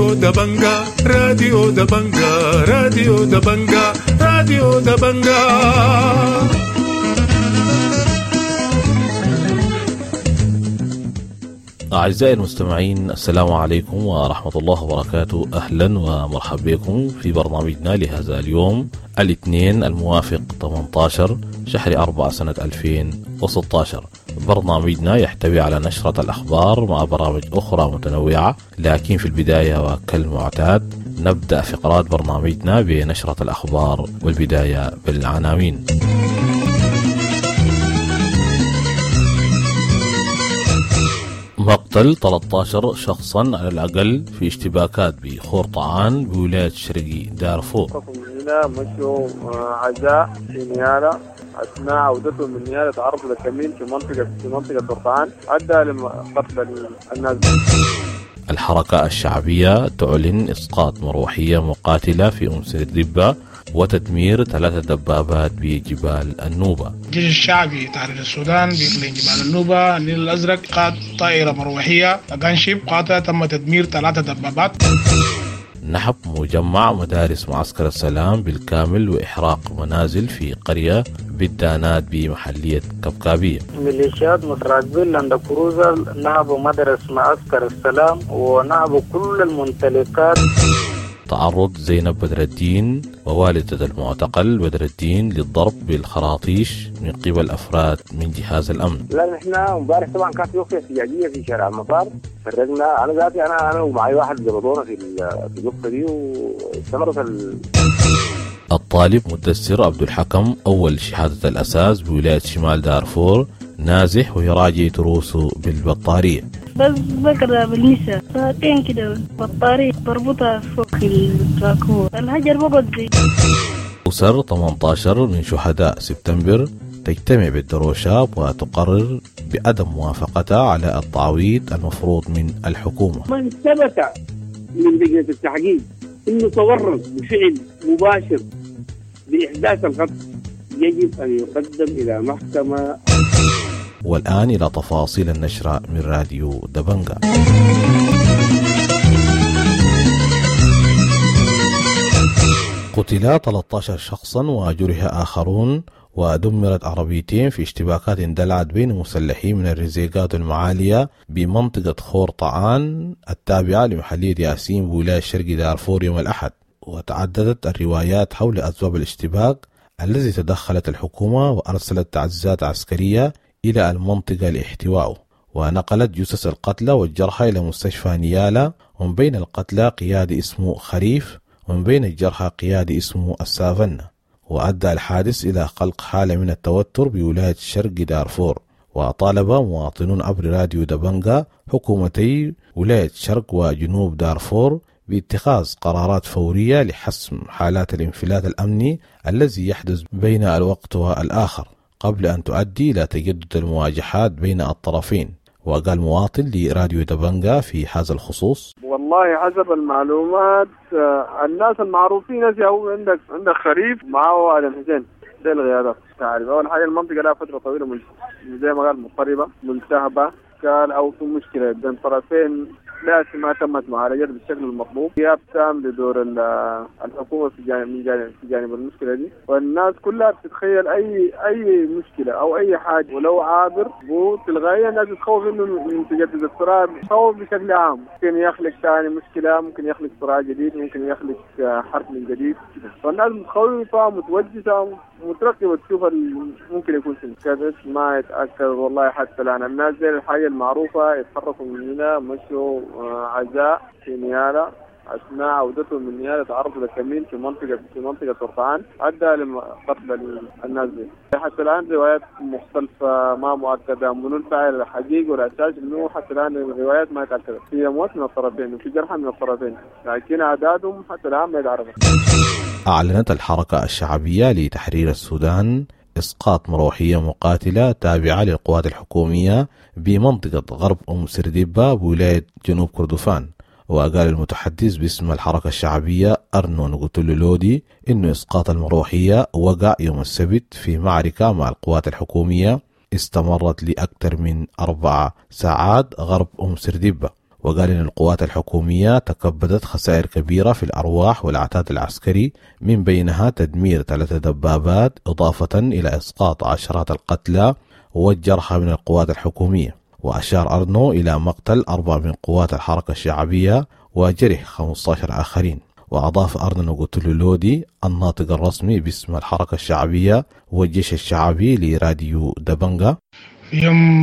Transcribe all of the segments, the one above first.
راديو دبنجا راديو دبنجا راديو دبنجا راديو دبنجا. أعزائي المستمعين، السلام عليكم ورحمة الله وبركاته. أهلا ومرحبا بكم في برنامجنا لهذا اليوم الاثنين الموافق 18 شهر 4 سنة 2016. برنامجنا يحتوي على نشرة الأخبار مع برامج أخرى متنوعة، لكن في البداية وكالمعتاد نبدأ فقرات برنامجنا بنشرة الأخبار، والبداية بالعناوين. مقتل 13 شخصا على الأقل في اشتباكات بخورطعان بولاية شرقي دارفور. هنا مشوا عزاء في نيالة أثناء عودتهم من نيالة تعرضوا للكمين في منطقة خورطعان أدى لقتل الناس. الحركة الشعبية تعلن إسقاط مروحية مقاتلة في أم سردبة وتدمير 3 دبابات بجبال النوبة. الجيش الشعبي تحرير السودان بإقليم جبال النوبة النيل الأزرق قاد طائرة مروحية غانشيب قاطع تم تدمير 3 دبابات. نحب مجمع مدارس معسكر السلام بالكامل وإحراق منازل في قرية بالدانات بمحلية كبكابية. ميليشيات متراقبين عند كروزر نهبوا مدرسة معسكر السلام ونهبوا كل الممتلكات. تعرض زينب بدر الدين ووالدة المعتقل بدر الدين للضرب بالخراطيش من قبل أفراد من جهاز الأمن. لا نحن امبارح طبعا كانت وقفة احتجاجية في شارع المطار، فرقنا أنا ذاتي أنا ومعي واحد ضربونا في الوقفة دي واستمرت الطالب مدثر عبد الحكم أول شهادة الأساس بولاية شمال دارفور نازح ويراجع دروسه بالبطارية. بس بقرا بالنساء ساعتين كده بطارية بربطها فوق التراكور الهجر بقضي. أسر 18 من شهداء سبتمبر تجتمع بالدروشاب وتقرر بعدم موافقتها على التعويض المفروض من الحكومة. من ثبت من لجنة التحقيق إنه تورط بفعل مباشر بإحداث القتل يجب أن يقدم إلى محكمة. والآن إلى تفاصيل النشرة من راديو دبنجا. قتل 13 شخصا وجرح آخرون ودمرت عربيتين في اشتباكات اندلعت بين مسلحين من الرزيقات المعالية بمنطقة خورطعان التابعة لمحلية ياسين بولاية شرقي دارفور يوم الأحد. وتعددت الروايات حول أسباب الاشتباك الذي تدخلت الحكومة وأرسلت تعزيزات عسكرية إلى المنطقة لاحتوائه، ونقلت جثث القتلى والجرحى إلى مستشفى نيالة، ومن بين القتلى قيادي اسمه خريف ومن بين الجرحى قيادي اسمه السافنة. وأدى الحادث إلى خلق حالة من التوتر بولاية شرق دارفور. وطالب مواطنون عبر راديو دبنجا حكومتي ولاية شرق وجنوب دارفور باتخاذ قرارات فورية لحسم حالات الانفلات الأمني الذي يحدث بين الوقت والآخر قبل أن تؤدي إلى تجدد المواجهات بين الطرفين. وقال مواطن لراديو دبنجا في هذا الخصوص: والله حسب المعلومات الناس المعروفين عندك خريف معه آدم حسين ده الغيادات. تعرف أول حاجة المنطقة لها فترة طويلة زي ما قال مضطربة ملتهبة، قال أو في مشكلة بين طرفين لكن ما تمت معالجة بالشكل المطلوب. غياب تام لدور الحكومة في جانب المشكلة دي، والناس كلها بتتخيل أي مشكلة أو أي حاجة ولو عابر تلغائيا الناس تخوف إنه من تجدد الصراع، خوف بشكل عام ممكن يخلق ثاني مشكلة، ممكن يخلق صراع جديد، ممكن يخلق حرب من جديد. فالناس متخوفة متوجسة مترقبة تشوف ممكن يكون في مشكلة ما يتأكد. والله حتى الآن الناس زي الحاجة المعروفة يتحركوا من هنا مشوا عزاء في نيالة أثناء عودتهم من نيالة تعرضوا للكمين في منطقة خورطعان أدى لقتل الناس دي. حتى الآن روايات مختلفة ما مؤكدة منو الفاعل الحقيقي والأساس إنه حتى الآن الروايات ما تأكدت. في أموات من الطرفين وفي جرحى من الطرفين، لكن أعدادهم حتى الآن ما يتعرفوا. أعلنت الحركة الشعبية لتحرير السودان إسقاط مروحية مقاتلة تابعة للقوات الحكومية بمنطقة غرب أم سردبة بولاية جنوب كردفان. وقال المتحدث باسم الحركة الشعبية أرنو نقتل لودي إنه إسقاط المروحية وقع يوم السبت في معركة مع القوات الحكومية استمرت لأكثر من 4 ساعات غرب أم سردبة. وقال إن القوات الحكومية تكبدت خسائر كبيرة في الأرواح والعتاد العسكري، من بينها تدمير 3 دبابات إضافة إلى إسقاط عشرات القتلى والجرحى من القوات الحكومية. وأشار أرنو إلى مقتل 4 من قوات الحركة الشعبية وجرح 15 آخرين. وأضاف أرنو قتلو لودي الناطق الرسمي باسم الحركة الشعبية والجيش الشعبي لراديو دبنجا في يوم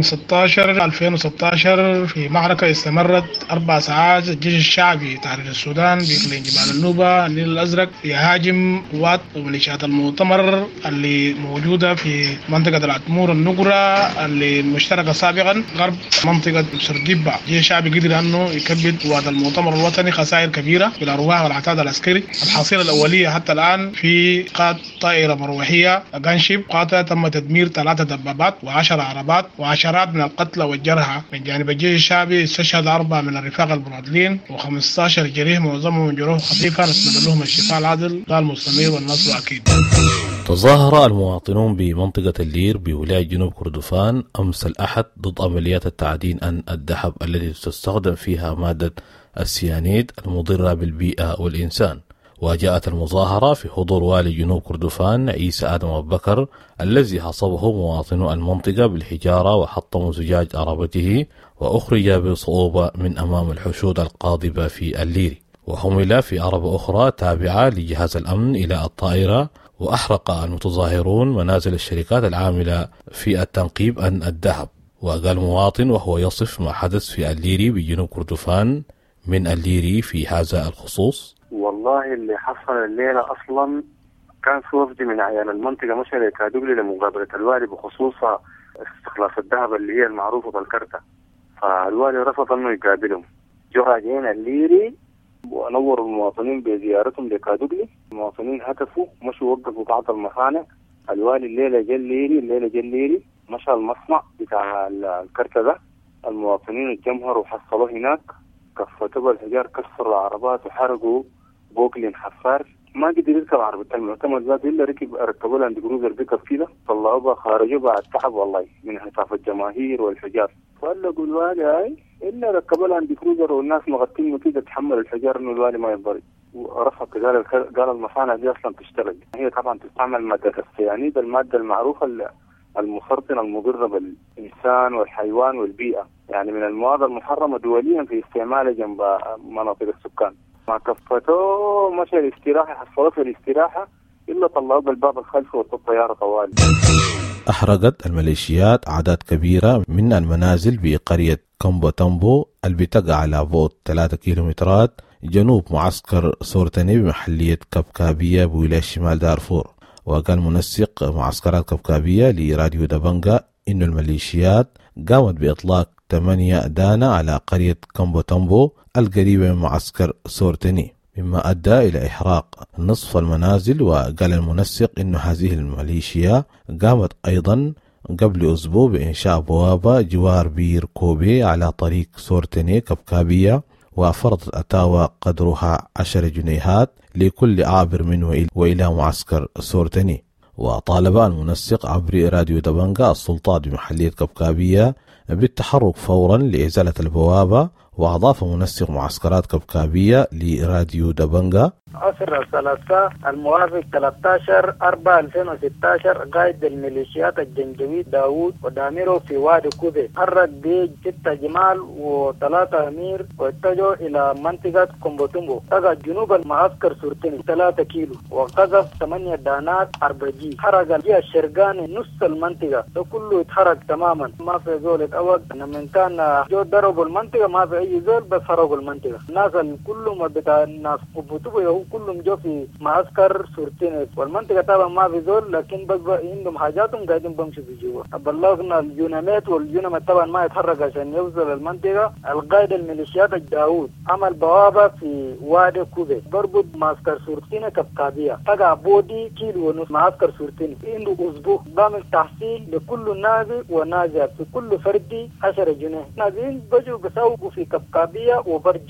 16/2016 في معركة استمرت 4 ساعات. الجيش الشعبي تحرير السودان بإقليم جبال النوبة النيل الأزرق يهاجم قوات وميليشيات المؤتمر اللي موجودة في منطقة العتمور النقرة اللي مشتركة سابقا غرب منطقة سرديبة. الجيش الشعبي قدر أنه يكبد قوات المؤتمر الوطني خسائر كبيرة بالأرواح والعتاد العسكري. الحصيلة الأولية حتى الآن في قاد طائرة مروحية أغانشيب قاطع تم تدمير 3 دبابات و10 عربات وعشرات من القتلى والجرحى من جانب الجيش الشعبي. استشهد 4 من الرفاق المناضلين و15 جريح معظمهم جروح خفيفة، نتمنى لهم الشفاء العاجل المستمر والنصر أكيد. تظاهر المواطنون بمنطقة اللير بولاية جنوب كردفان أمس الأحد ضد عمليات التعدين عن الذهب التي تستخدم فيها مادة السيانيد المضرة بالبيئة والإنسان. وجاءت المظاهرة في حضور والي جنوب كردفان عيسى آدم أبو بكر الذي حصبه مواطنو المنطقة بالحجارة وحطموا زجاج عربته وأخرج بصعوبة من أمام الحشود القاضبة في الليري. وحمل في عربة أخرى تابعة لجهاز الأمن إلى الطائرة. وأحرق المتظاهرون منازل الشركات العاملة في التنقيب عن الذهب. وقال مواطن وهو يصف ما حدث في الليري بجنوب كردفان من الليري في هذا الخصوص: والله اللي حصل الليلة أصلا كان في وفد من عيال المنطقة مشى لكادوغلي لمقابلة الوالي بخصوص استخلاص الذهب اللي هي المعروفة بالكرتة. فالوالي رفض أنه يقابلهم. جو راجعين الليري ونوروا المواطنين بزيارتهم لكادوغلي. المواطنين هتفوا مشوا وقفوا بعض المصانع. الوالي الليلة جليري مشى المصنع بتاع الكرتة ده. المواطنين اتجمهروا وحصلوه هناك، كفتوا الحجار، كسروا العربات وحرقوا بوكلين حفار. ما قدر يركب عربية المؤتمر ذات إلا ركبوا لاند كروزر بيكب كده، طلعوا بها خارجوا بعد تعب والله من هتاف الجماهير والحجار. فقالوا الوالي هاي إلا ركبوا لاند كروزر والناس مغطين كده تحمل الحجار إنه الوالي ما يضرب. ورفع قال المصانع دي أصلا تشتغل. هي طبعا تستعمل مادة السيانيد، المادة المعروفة المسرطنة المضرة بالإنسان والحيوان والبيئة، يعني من المواد المحرمة دوليا في استعمالها جنب مناطق السكان. ما كفتوه مشى الاستراحة، حصلت الاستراحة إلا طلعوا بالباب الخلفي والطيارة طوالي. أحرقت الميليشيات أعداد كبيرة من المنازل بقرية كومبو تامبو اللي بتقع على بعد 3 كيلومترات جنوب معسكر سورتني بمحلية كبكابية بولاية شمال دارفور. وقال منسق معسكرات كبكابية لراديو دبنجا إنه الميليشيات قامت بإطلاق 8 دانة على قرية كومبو تامبو القريبة من معسكر سورتني، مما أدى إلى إحراق نصف المنازل. وقال المنسق إنه هذه الميليشيا قامت أيضا قبل أسبوع بإنشاء بوابة جوار بير كوبي على طريق سورتني كبكابية، وفرضت أتاوى قدرها 10 جنيهات لكل عابر منه وإلى معسكر سورتني. وطالب المنسق عبر راديو دبنجا السلطات بمحلية كبكابية بالتحرك فورا لإزالة البوابة. وأضاف منسق معسكرات كبكابية لراديو دبنجا: عصر الثلاثاء الموافق 13/4/2016 قائد الميليشيات الجنجويد داوود وداميرو في وادي كوبي حرك ب 6 جمال و3 أمير واتجهوا إلى منطقة كومبوتومبو تقع جنوب المعسكر سورتني 3 كيلو، وقذف 8 دانات RPG. حرق الجهة الشرقاني نص المنطقة، ده كله اتحرق تماما، ما في زول اتأوق. من كان جو ضربوا المنطقة ما في أي زول، بس حرقوا المنطقة. الناس كلهم بتاع الناس كومبوتومبو كلهم جو في معسكر سورتيني، والمنطقة طبعا ما في زول، لكن بس عندهم حاجاتهم قاعدين بمشوا في جوا. بلغنا اليونامات واليونامات طبعا ما يتحرك عشان يوصل المنطقة. القائد الميليشيات الداوود عمل بوابة في وادي كوبي بربط معسكر سورتيني كبكابية تقع بودي كيلو ونص معسكر سورتيني. عنده أسبوع بعمل تحصيل لكل نازي ونازية في كل فردي 10 جنيه. نازين بجوا بسوقوا في كبكابية وبرجوا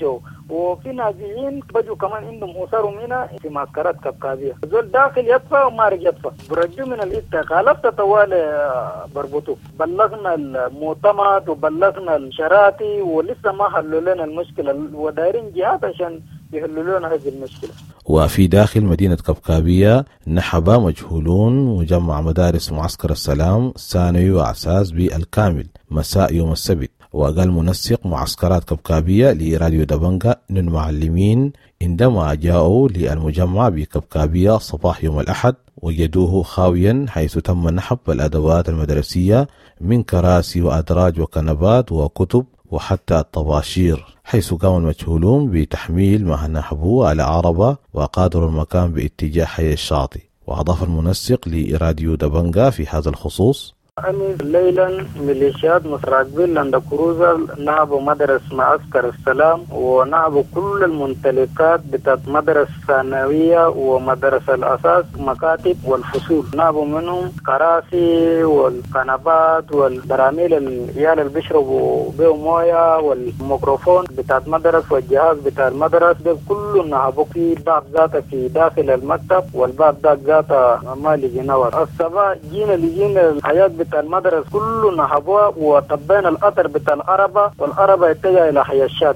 وفي نازحين بجوا كمان عندهم أسر منها في معسكرات كبكابية. زول داخل يدفع ومارج يدفع برجو من الاستقالات طوال بربطوا. بلغنا المؤتمرات وبلغنا الشراتي ولسه ما حلوا لنا المشكلة ودايرين جهات عشان يحلوا لنا هذه المشكلة. وفي داخل مدينة كبكابية نحب مجهولون مجمع مدارس معسكر السلام ثانوي وأساس بالكامل مساء يوم السبت. وقال منسق معسكرات كبكابية لراديو دبنجا إن المعلمين عندما جاءوا للمجمع بكبكابية صباح يوم الأحد وجدوه خاويا حيث تم نحب الأدوات المدرسية من كراسي وأدراج وكنبات وكتب وحتى الطباشير، حيث قام المجهولون بتحميل ما نحبوه على عربة وقادروا المكان باتجاه حي الشاطئ. وأضاف المنسق لراديو دبنجا في هذا الخصوص: ليلا ميليشيات مصراقبيل عند كروزر نهبوا مدرسة معسكر السلام ونهبوا كل الممتلكات بتاعت مدرسة ثانوية ومدرسة الأساس مكاتب والفصول. نهبوا منهم كراسي والكنبات والبراميل العيال اللي بيشربوا بيه موية والميكروفون بتاعت مدرسة والجهاز بتاع المدرسة ده كله نهبوا في باب ذاته في داخل المكتب والباب ذاته ما لجينا. الصباح جينا الحياة المدرسة كله نهبوها وطبينا الأثر بتاع العربة والعربة اتجه إلى حي الشاط.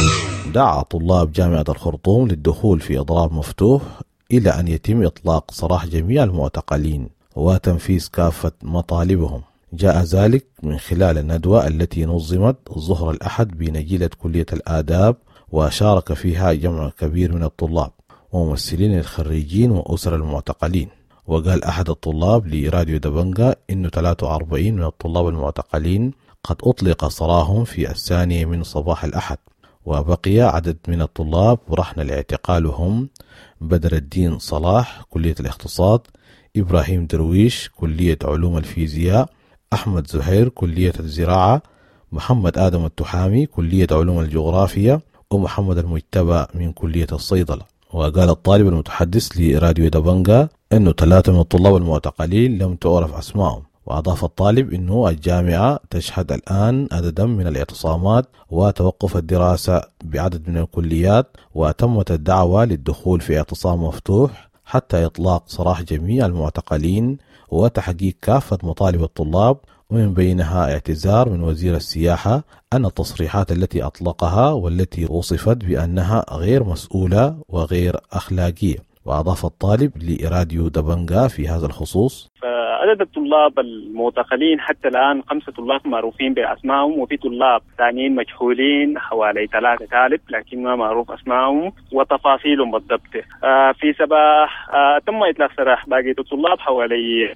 دعا طلاب جامعة الخرطوم للدخول في إضراب مفتوح إلى أن يتم إطلاق سراح جميع المعتقلين وتنفيذ كافة مطالبهم. جاء ذلك من خلال الندوة التي نظمت ظهر الأحد بنجيلة كلية الآداب وشارك فيها جمع كبير من الطلاب وممثلين الخريجين وأسر المعتقلين. وقال أحد الطلاب لراديو دبنجا إنه 43 من الطلاب المعتقلين قد أطلق سراهم في 2 من صباح الأحد، وبقي عدد من الطلاب رهن لاعتقالهم: بدر الدين صلاح كلية الاقتصاد، إبراهيم درويش كلية علوم الفيزياء، أحمد زهير كلية الزراعة، محمد آدم التحامي كلية علوم الجغرافيا، ومحمد المجتبى من كلية الصيدلة. وقال الطالب المتحدث لراديو دبنجا أنه 3 من الطلاب المعتقلين لم تعرف أسمائهم. وأضاف الطالب أنه الجامعة تشهد الآن عددا من الاعتصامات وتوقف الدراسة بعدد من الكليات، وتمت الدعوة للدخول في اعتصام مفتوح حتى إطلاق سراح جميع المعتقلين وتحقيق كافة مطالب الطلاب، ومن بينها اعتذار من وزير السياحة أن التصريحات التي أطلقها والتي وصفت بأنها غير مسؤولة وغير أخلاقية. وأضاف الطالب لراديو دبنجا في هذا الخصوص: عدد الطلاب المعتقلين حتى الآن 5 طلاب معروفين بأسمائهم، وفي طلاب ثانيين مجهولين حوالي 3 طالب لكن ما معروف أسمائهم وتفاصيلهم بالضبط. في صباح تم إطلاق سراح باقي الطلاب حوالي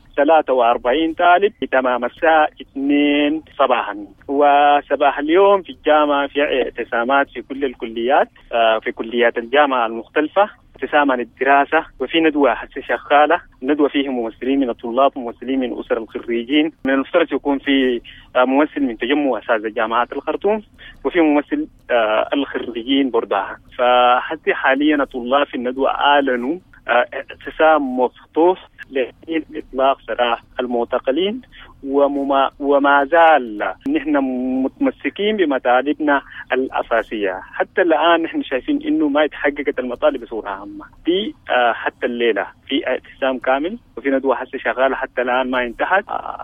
43 طالب في تمام الساعة 2 صباحا. وصباح اليوم في الجامعة في اعتصامات في كل الكليات، في كليات الجامعة المختلفة ابتسام عن الدراسة، وفي ندوة هسه شغالة، ندوة فيه ممثلين من الطلاب وممثلين من أسر الخريجين. من المفترض يكون في ممثل من تجمع أساتذة جامعات الخرطوم وفي ممثل الخريجين بردها. فحتى حاليا الطلاب في الندوة أعلنوا ابتسام مفتوح لإطلاق سراح المعتقلين، وما زال نحن متمسكين بمطالبنا الأساسية. حتى الآن نحن شايفين إنه ما يتحققت المطالب بصورة عامة. في حتى الليلة في اعتصام كامل وفي ندوة هسه شغالة حتى الآن ما انتهت.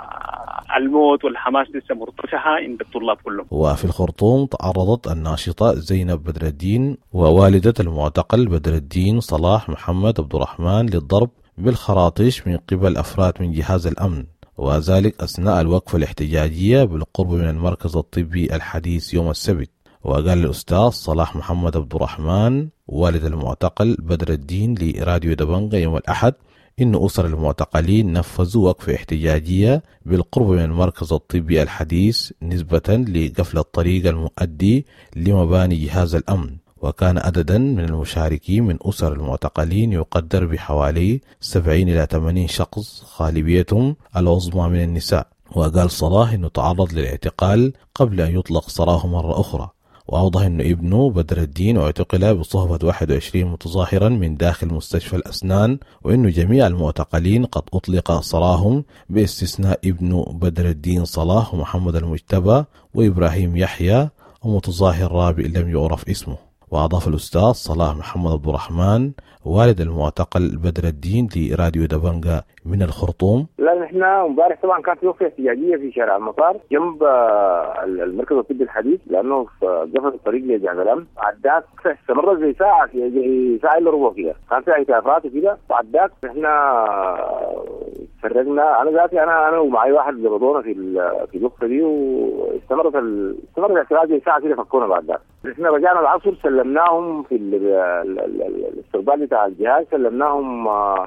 الموت والحماس لسه مرتفعة عند الطلاب كلهم. وفي الخرطوم تعرضت الناشطة زينب بدر الدين ووالدة المعتقل بدر الدين صلاح محمد عبد الرحمن للضرب بالخراطيش من قبل أفراد من جهاز الأمن، وذلك أثناء الوقفة الاحتجاجية بالقرب من المركز الطبي الحديث يوم السبت. وقال الأستاذ صلاح محمد عبد الرحمن والد المعتقل بدر الدين لراديو دبنجا يوم الأحد إن أسر المعتقلين نفذوا وقفة احتجاجية بالقرب من المركز الطبي الحديث نسبة لقفل الطريق المؤدي لمباني جهاز الأمن. وكان عددا من المشاركين من أسر المعتقلين يقدر بحوالي 70 إلى 80 شخص، غالبيتهم العظمى من النساء. وقال صلاح إنه تعرض للاعتقال قبل أن يطلق سراحه مرة أخرى. وأوضح أن ابنه بدر الدين اعتقل بصحبة 21 متظاهرا من داخل مستشفى الأسنان، وأن جميع المعتقلين قد أطلق سراهم باستثناء ابنه بدر الدين صلاح ومحمد المجتبى وإبراهيم يحيى ومتظاهر رابع لم يعرف اسمه. وأضاف الأستاذ صلاح محمد عبد الرحمن والد المعتقل بدر الدين لراديو دبنجا من الخرطوم. لا نحن امبارح طبعا كان في وقفة احتجاجية في شارع المطار جنب المركز الطبي الحديث لأنه قفل الطريق لجعجلان. عداك استمرت زي ساعة إلا ربع كده، كان في هتافات وكده وعداك. احنا فرقنا أنا ذاتي أنا ومعي واحد ضبطونا في الوقفة دي واستمرت الاحتجاج زي ساعة كده فكونا بعد ذاك. احنا رجعنا العصر سلمناهم في الاستقبال بتاع الجهاز، سلمناهم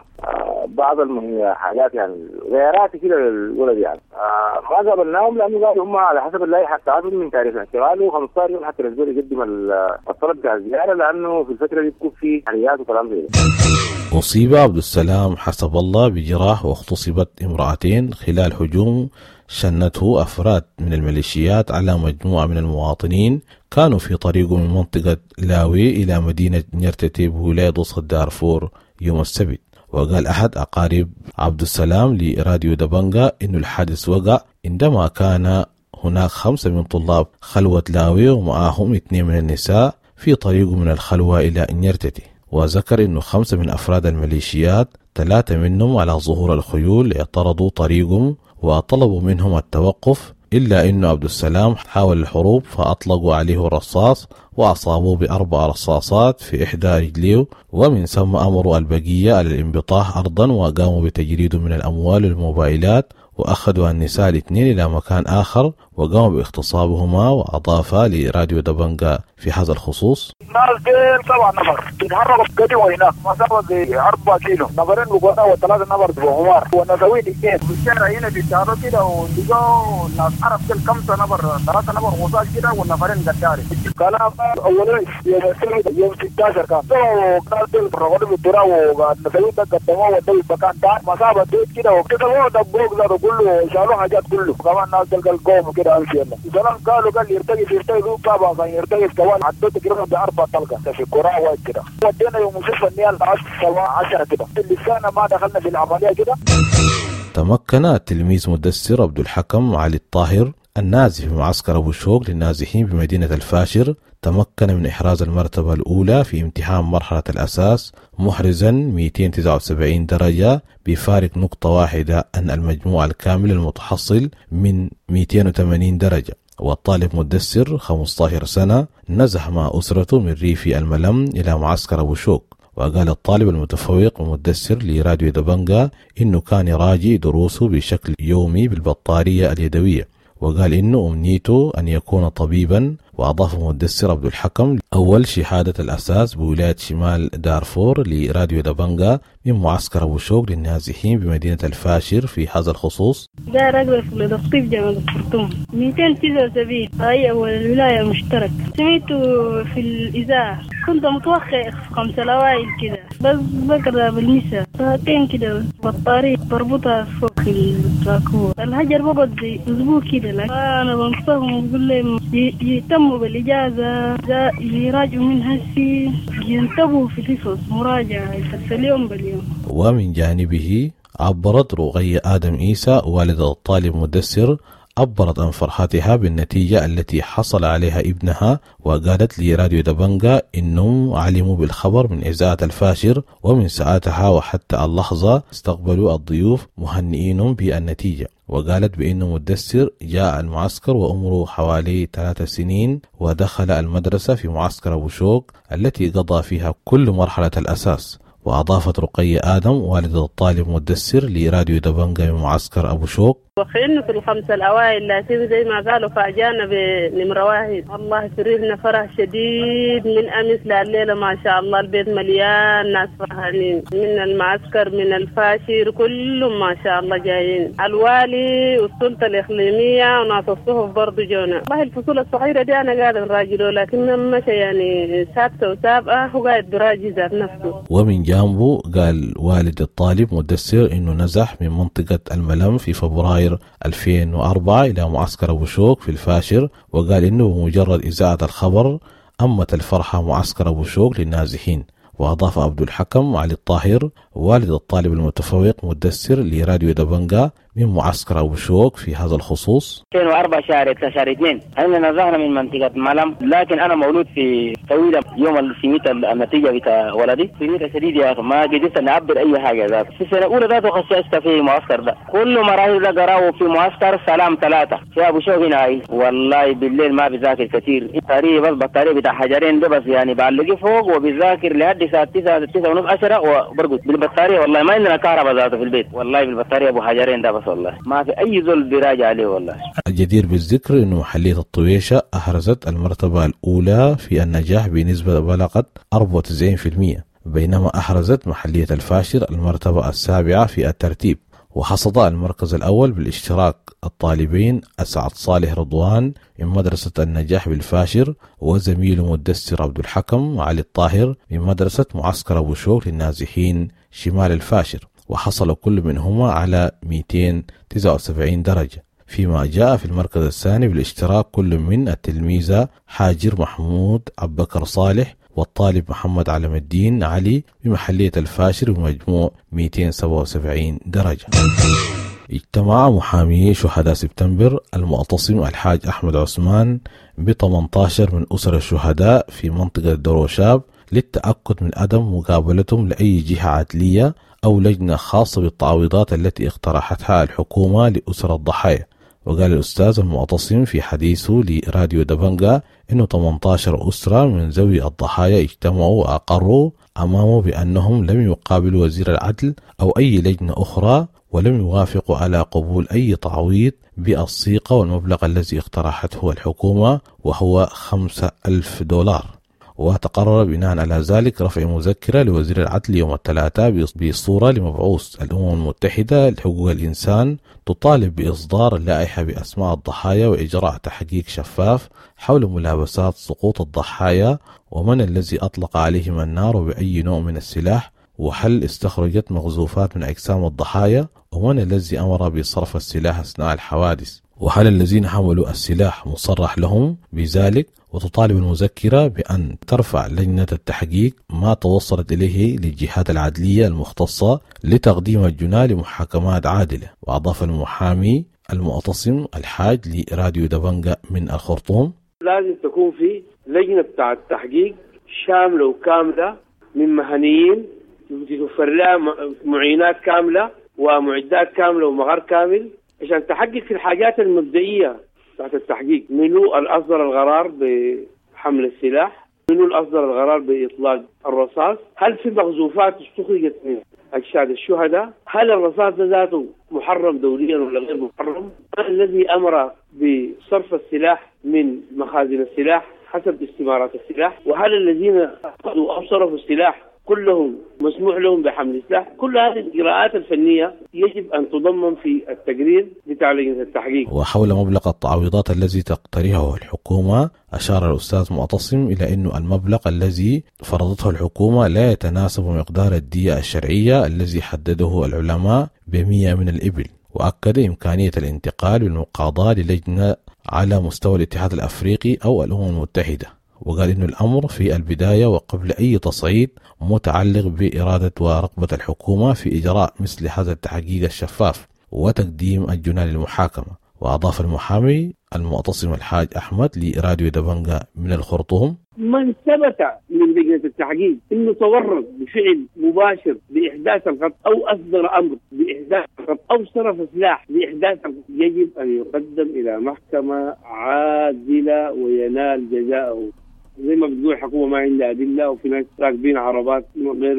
بعض الحاجات يعني غيارات كده للولد يعني. ما قابلناهم لانه قالوا هم على حسب اللائحه بتاعتهم من تاريخ الاحتفال و15 يوم حتى الاسبوع يقدم الطلب بتاع الزياره لانه في الفتره دي بتكون في حريات وكلام زي ده. أصيب عبد السلام حسب الله بجراح واغتصبت امرأتين خلال هجوم شنته أفراد من الميليشيات على مجموعة من المواطنين كانوا في طريقهم من منطقة لاوي إلى مدينة نيرتتي بولاية وسط دارفور يوم السبت. وقال أحد أقارب عبد السلام لراديو دبنجا إنه الحادث وقع عندما كان هناك 5 من طلاب خلوة لاوي ومعهم 2 من النساء في طريقهم من الخلوة إلى نيرتتي. وذكر إنه 5 من أفراد الميليشيات 3 منهم على ظهور الخيول اعترضوا طريقهم وطلبوا منهم التوقف، إلا إنه عبد السلام حاول الحروب فأطلقوا عليه الرصاص وأصابوه ب4 رصاصات في إحدى رجليه، ومن ثم أمروا البقية على الانبطاح أرضا وقاموا بتجريده من الأموال والموبايلات وأخذوا النساء 2 إلى مكان آخر وقاموا باغتصابهما. وأضاف لراديو دبنجا في هذا الخصوص: ناس ديل 7 نفر بيتحركوا قديم وهناك مسافة زي 4 كيلو، نفرين بقونا و3 نفر بغمار ونسويد 2 في الشارع هنا بيتحركوا كده ولقوا ناس عرب ديل 5 نفر 3 نفر غصاص كده ونفرين قداري. كلام أولا يوم 16 كان ناس ديل رغلوا بالدراء ونسويد قدموه ودوا المكان تاني مسافة ديل كده وكده هو دبوك زادوا كله شالوا حاجات كله. كمان ناس ديل قال كده ألفينا زمان قال يرتقي طابع كان يرتقي كمان عدته تقريبا ب4 طلقة في كرة وايد كده. ودينا يوم مستشفى النيال 10 كده لسانا ما دخلنا في العملية كده. تمكن التلميذ مدثر عبد الحكم علي الطاهر النازح في معسكر أبو شوق للنازحين بمدينة الفاشر تمكن من إحراز المرتبة الأولى في امتحان مرحلة الأساس محرزا 279 درجة بفارق نقطة واحدة عن المجموع الكامل المتحصل من 280 درجة. والطالب مدثر 15 سنة نزح مع أسرته من ريف الملم إلى معسكر أبو شوق. وقال الطالب المتفوق ومدثر لراديو دبنجا إنه كان يراجع دروسه بشكل يومي بالبطارية اليدوية، وقال إنه أمنيته أن يكون طبيبا. وأضاف مدثر عبد الحكم أول شهادة الأساس بولاية شمال دارفور لراديو دبنجا من معسكر أبو شوق للنازحين بمدينة الفاشر في هذا الخصوص: ده رجل في التخطيف جامعة الخرطوم 279 هاي أول الولاية مشترك. سمعته في الإذاعة كنت متوخى في 5 الأوائل كده بس بقرأ بالمسا ساعتين كده بطارية بربطها فوق التراكوة. الهجر بقعد زي أسبوع كده لك أنا بنصحهم وبقول لهم يهتموا بالإجازة يراجعوا من هسي ينتبهوا في الحصص مراجعة اليوم باليوم. ومن جانبه عبرت رقية آدم عيسى والدة الطالب مدثر عبرت عن فرحتها بالنتيجة التي حصل عليها ابنها، وقالت لراديو دبنجا إنهم علموا بالخبر من إذاعة الفاشر ومن ساعتها وحتى اللحظة استقبلوا الضيوف مهنئينهم بالنتيجة. وقالت بأنه مدثر جاء المعسكر وعمره حوالي 3 سنين ودخل المدرسة في معسكر أبو شوق التي قضى فيها كل مرحلة الأساس. وأضافت رقية آدم والدة الطالب مدثر لراديو دبنجا من معسكر أبو شوق: وخيرنا في ال5 الأوائل لكن زي ما قالوا فاجانا بنمرة 1. الله يفرحنا فرح شديد من أمس لليلة ما شاء الله. البيت مليان ناس فرحانين من المعسكر من الفاشر كلهم ما شاء الله جايين. الوالي والسلطة الإقليمية وناس الصحف برضو جونا. والله الفصول الصغيرة دي أنا قاعد نراجله لكن مشى يعني ثابتة وسابقة هو قاعد براجي ذات نفسه. ومن جانبه قال والد الطالب مدثر إنه نزح من منطقة الملم في فبراير 2004 إلى معسكر أبو شوق في الفاشر، وقال إنه بمجرد إذاعة الخبر أمت الفرحة معسكر أبو شوق للنازحين. وأضاف عبد الحكم علي الطاهر والد الطالب المتفوق مدثر لراديو دبنجا من معسكر أبو شوك في هذا الخصوص. 2004 شهر 2 أنا نزهنا من منطقة ملم، لكن أنا مولود في طويلة. يوم اللي سميت النتيجة بتاع ولدي سميت شديد يا أخي، ما قدرت أن أعبر أي حاجة. ذات في السنة الأولى ذاته خششت في معسكر ده، كل مراحل ده قرأوا في معسكر سلام 3 في أبو شوك هنا. والله بالليل ما بذاكر كثير، تاريخ بس بطارية بتاع حجرين ده بس، يعني بعلقه فوق وبذاكر لحد الساعة 9 ونص 10 وبرقد بالبطارية. والله ما عندنا كهرباء ذاته في البيت، والله بالبطارية أبو حجرين ده بس، والله ما في أي زول بيراجع عليه. والله الجدير بالذكر أنه محلية الطويشة أحرزت المرتبة الأولى في النجاح بنسبة بلغت 94%، بينما أحرزت محلية الفاشر المرتبة السابعة في الترتيب. وحصد المركز الأول بالاشتراك الطالبين أسعد صالح رضوان من مدرسة النجاح بالفاشر، وزميله مدسر عبد الحكم علي الطاهر من مدرسة معسكر أبو شوك للنازحين شمال الفاشر، وحصل كل منهما على 279 درجة. فيما جاء في المركز الثاني بالاشتراك كل من التلميذة حاجر محمود عبكر صالح والطالب محمد علم الدين علي بمحلية الفاشر بمجموع 277 درجة. اجتمع محامي شهداء سبتمبر المعتصم الحاج أحمد عثمان ب 18 من أسر الشهداء في منطقة دروشاب للتأكد من عدم مقابلتهم لأي جهة عدلية أو لجنة خاصة بالتعويضات التي اقترحتها الحكومة لأسر الضحايا. وقال الأستاذ المعتصم في حديثه لراديو دبنجا إنه 18 أسرة من ذوي الضحايا اجتمعوا وأقروا أمامه بأنهم لم يقابلوا وزير العدل أو أي لجنة أخرى، ولم يوافقوا على قبول أي تعويض بالصيغة والمبلغ الذي اقترحته الحكومة وهو $5,000. وتقرر بناء على ذلك رفع مذكرة لوزير العدل يوم الثلاثاء بصورة لمبعوث الأمم المتحدة لحقوق الإنسان تطالب بإصدار اللائحة بأسماء الضحايا وإجراء تحقيق شفاف حول ملابسات سقوط الضحايا، ومن الذي أطلق عليهم النار وبأي نوع من السلاح، وهل استخرجت مغزوفات من أجسام الضحايا، ومن الذي أمر بصرف السلاح أثناء الحوادث، وهل الذين حملوا السلاح مصرح لهم بذلك. وتطالب المذكرة بأن ترفع لجنة التحقيق ما توصلت إليه للجهات العدلية المختصة لتقديم الجناة لمحاكمات عادلة. وأضاف المحامي المعتصم الحاج لراديو دبنجا من الخرطوم: لازم تكون في لجنة بتاع التحقيق شاملة وكاملة من مهنيين توفر لها معينات كاملة ومعدات كاملة ومغار كامل عشان تحقق في الحاجات المبدئية تحت التحقيق. منو الأصدر القرار بحمل السلاح؟ منو الأصدر القرار بإطلاق الرصاص؟ هل في مغزوفات استخرجت من أجساد الشهداء؟ هل الرصاص ذاته محرم دوليا ولا غير محرم؟ من الذي أمر بصرف السلاح من مخازن السلاح حسب استمارات السلاح؟ وهل الذين أخذوا أو صرفوا السلاح كلهم مسموح لهم بحمل السلاح؟ كل هذه الإجراءات الفنية يجب أن تضمن في التقرير بتاع لجنة التحقيق. وحول مبلغ التعويضات الذي تقترحه الحكومة أشار الأستاذ معتصم إلى أن المبلغ الذي فرضته الحكومة لا يتناسب مقدار الدية الشرعية الذي حدده العلماء ب100 من الإبل، وأكد إمكانية الانتقال بالمقاضاة للجنة على مستوى الاتحاد الأفريقي أو الأمم المتحدة. وقال إنه الأمر في البداية وقبل أي تصعيد متعلق بإرادة ورغبة الحكومة في إجراء مثل هذا التحقيق الشفاف وتقديم الجناة للمحاكمة. وأضاف المحامي المعتصم الحاج أحمد لراديو دبنجا من الخرطوم: من ثبت من لجنة التحقيق إنه تورط بفعل مباشر بإحداث القتل أو أصدر أمر بإحداث القتل أو صرف سلاح بإحداث القتل يجب أن يقدم إلى محكمة عادلة وينال جزاءه. زي ما بتقول الحكومة ما عندها أدلة، وفي ناس راكبين عربات غير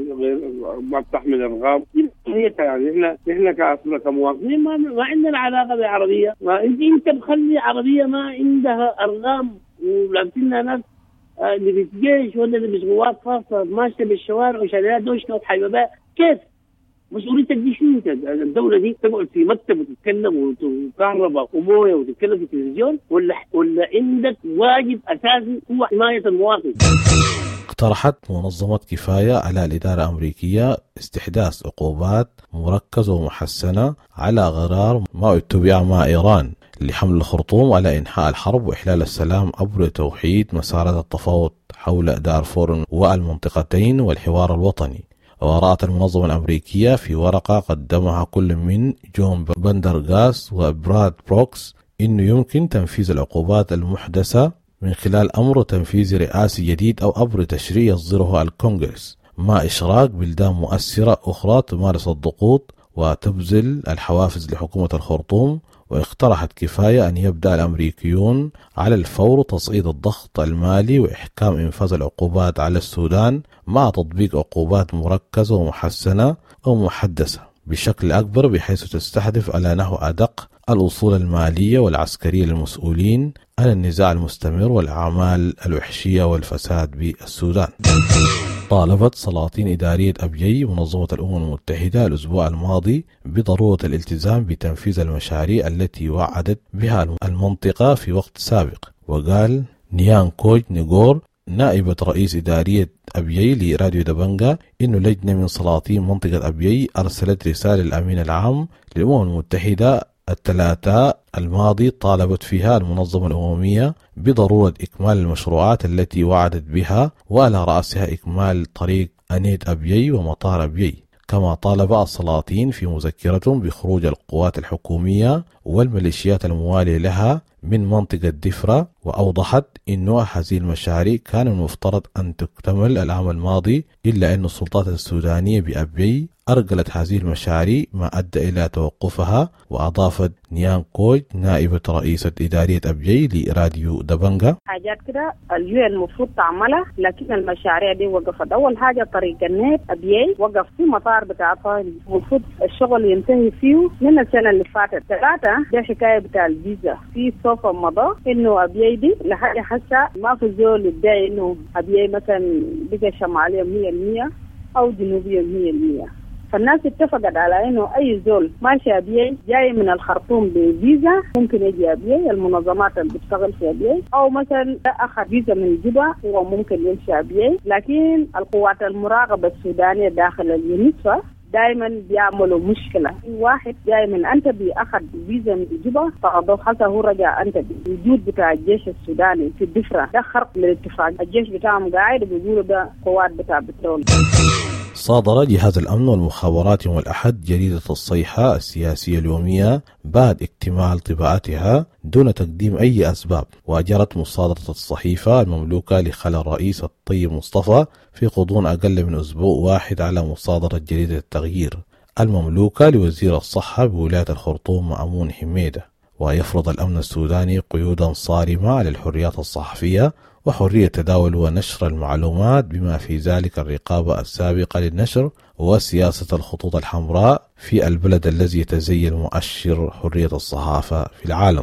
ما بتحمل أرقام. يعني إحنا كمواطنين ما عندنا علاقة بالعربية. ما أنت بخلي عربية ما عندها أرقام ولابسينها ناس اللي بالجيش ولا اللي بقوات خاصة ماشية بالشوارع وشارعات دوشة وحيبابات. كيف مسؤوليتك دي شنو؟ الدولة دي تقعد في مكتب وتتكلم وكهرباء ومويه وتتكلم في التلفزيون، ولا عندك واجب أساسي هو حماية المواطن؟ اقترحت منظمة كفاية على الإدارة الأمريكية استحداث عقوبات مركزة ومحسنة على غرار ما اتبع مع إيران لحمل الخرطوم على إنهاء الحرب وإحلال السلام عبر توحيد مسارات التفاوض حول دارفور والمنطقتين والحوار الوطني. ورأت المنظمة الأمريكية في ورقة قدمها كل من جون بندرغاست وبراد بروكس إنه يمكن تنفيذ العقوبات المحدثة من خلال أمر تنفيذي رئاسي جديد أو أمر تشريعي يصدره الكونغرس مع إشراك بلدان مؤثرة أخرى تمارس الضغوط وتبذل الحوافز لحكومة الخرطوم. واقترحت كفاية أن يبدأ الأمريكيون على الفور تصعيد الضغط المالي وإحكام إنفاذ العقوبات على السودان مع تطبيق عقوبات مركزة ومحسنة أو محدثة بشكل أكبر بحيث تستهدف على نحو أدق الأصول المالية والعسكرية للمسؤولين عن النزاع المستمر والأعمال الوحشية والفساد بالسودان. طالبت سلاطين إدارية أبيي منظمة الأمم المتحدة الأسبوع الماضي بضرورة الالتزام بتنفيذ المشاريع التي وعدت بها المنطقة في وقت سابق. وقال نيان كوج نيغور نائبة رئيس إدارية أبيي لراديو دبنجا إنه لجنة من سلاطين منطقة أبيي أرسلت رسالة للأمين العام للأمم المتحدة الثلاثاء الماضي طالبت فيها المنظمة الأممية بضرورة إكمال المشروعات التي وعدت بها وعلى رأسها إكمال طريق أنيت أبيي ومطار أبيي. كما طالب السلاطين في مذكرتهم بخروج القوات الحكومية والميليشيات الموالية لها من منطقة دفرة. وأوضحت أن هذه المشاريع كان المفترض أن تكتمل العام الماضي إلا أن السلطات السودانية بأبيي أرجلت هذه المشاريع ما أدى إلى توقفها. وأضافت نيان كوج نائبة رئيسة إدارية أبيي لراديو دبنجا حاجات كده اليو المفروض تعملها لكن المشاريع دي وقفت. أول حاجة طريق النت أبيي وقف في مطار بتاع طاهي المفروض الشغل ينتهي فيه من السنة اللي فاتت. ثلاثة ده حكاية بتاع الفيزا في سوف مضى إنه أبيي دي لحاجة حاسة ما في زول يدعي إنه أبيي مثلا بقى شمالية 100% أو جنوبية 100%. فالناس اتفقت على انه اي زول ماشي ابيي جاي من الخرطوم بفيزا ممكن يجي ابيي. المنظمات اللي بتشتغل في ابيي او مثلا اخذ فيزا من جوبا هو ممكن يمشي ابيي. لكن القوات المراقبه السودانيه داخل اليونسفا دائما بيعملوا مشكله. واحد جاي من انتبي اخذ فيزا من جوبا فقضوا حتى هو رجع انتبي. وجود بتاع الجيش السوداني في الدفره ده خرق للاتفاق. الجيش بتاعهم قاعد بيقولوا ده قوات بتاع بترول. صادر جهاز الأمن والمخابرات يوم الأحد جريدة الصيحة السياسية اليومية بعد اكتمال طباعتها دون تقديم أي أسباب. وأجرت مصادرة الصحيفة المملوكة لخلال الرئيس الطيب مصطفى في غضون أقل من أسبوع واحد على مصادرة جريدة التغيير المملوكة لوزير الصحة بولاية الخرطوم مأمون حميدة. ويفرض الأمن السوداني قيودا صارمة على الحريات الصحفية وحرية تداول ونشر المعلومات بما في ذلك الرقابة السابقة للنشر وسياسة الخطوط الحمراء في البلد الذي يتزين مؤشر حرية الصحافة في العالم.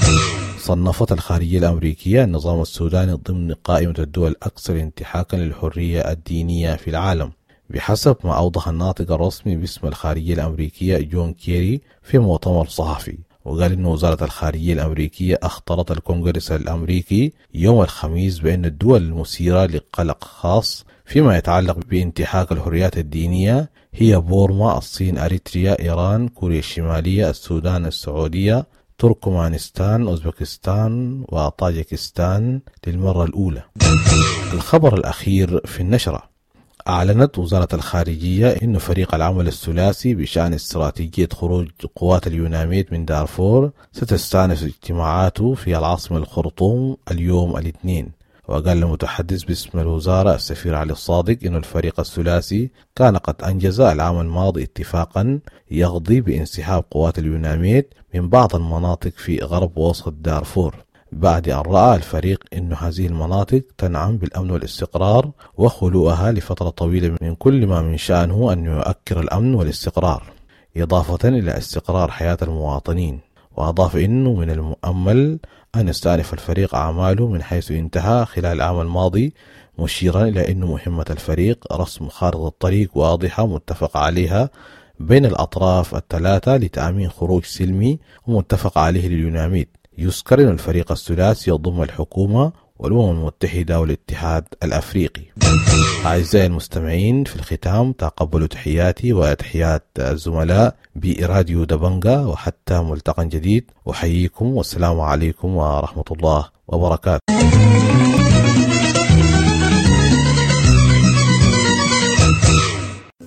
صنفت الخارجية الأمريكية النظام السوداني ضمن قائمة الدول الأكثر انتهاكا للحرية الدينية في العالم بحسب ما أوضح الناطق الرسمي باسم الخارجية الأمريكية جون كيري في مؤتمر صحفي. وقال إن وزارة الخارجية الأمريكية أخطرت الكونغرس الأمريكي يوم الخميس بأن الدول المثيرة لقلق خاص فيما يتعلق بانتهاك الحريات الدينية هي بورما، الصين، أريتريا، إيران، كوريا الشمالية، السودان، السعودية، تركمانستان، أوزبكستان وطاجكستان للمرة الأولى. الخبر الأخير في النشرة. أعلنت وزارة الخارجية أن فريق العمل الثلاثي بشأن استراتيجية خروج قوات اليوناميد من دارفور ستستأنف اجتماعاته في العاصمة الخرطوم اليوم الاثنين. وقال المتحدث باسم الوزارة السفير علي الصادق أن الفريق الثلاثي كان قد أنجز العام الماضي اتفاقا يقضي بانسحاب قوات اليوناميد من بعض المناطق في غرب ووسط دارفور بعد أن رأى الفريق أن هذه المناطق تنعم بالأمن والاستقرار وخلوها لفترة طويلة من كل ما من شأنه أن يؤكر الأمن والاستقرار إضافة إلى استقرار حياة المواطنين. وأضاف أنه من المؤمل أن يستأنف الفريق أعماله من حيث انتهى خلال العام الماضي، مشيرا إلى أن مهمة الفريق رسم خارطة طريق واضحة متفق عليها بين الأطراف الثلاثة لتأمين خروج سلمي ومتفق عليه لليوناميد. يذكر أن الفريق الثلاثي يضم الحكومة والأمم المتحدة والاتحاد الأفريقي. أعزائي المستمعين، في الختام تقبلوا تحياتي وتحيات الزملاء براديو دبنجا، وحتى ملتقى جديد أحييكم والسلام عليكم ورحمة الله وبركاته.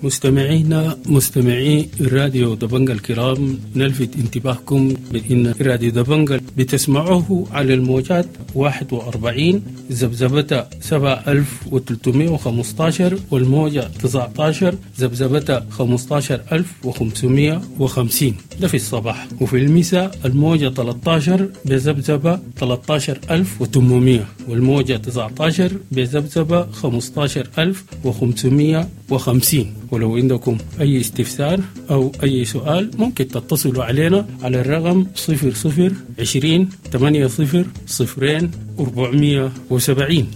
مستمعي راديو دبنجة الكرام، نلفت انتباهكم بأن راديو دبنجة بتسمعوه على الموجات 41 ذبذبتها 7315 والموجة 19 ذبذبتها 15550 ده في الصباح، وفي المساء الموجة 13 بذبذبة 13800 والموجة 19 بذبذبة 15550. ولو عندكم أي استفسار أو أي سؤال ممكن تتصلوا علينا على الرقم 0020 80 0 470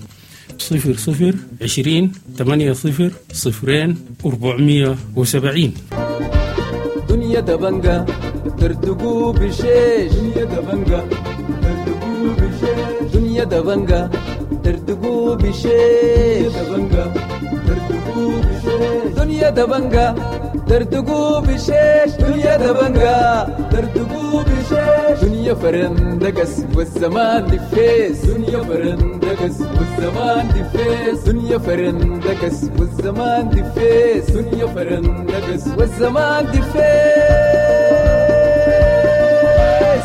0020 80 0 470. دنيا دبنجة ترتقو بشيش، دنيا دبنجة ترتقو بشيش، دنيا دبنجة ترتقو بشيش، دنيا دبنجة ترتقو بشيش، دنيا دبنجة ترتقو بشيش، دنيا فرندقس والزمان دفيس، دنيا فرندقس والزمان دفيس، دنيا فرندقس والزمان دفيس، دنيا فرندقس والزمان دفيس.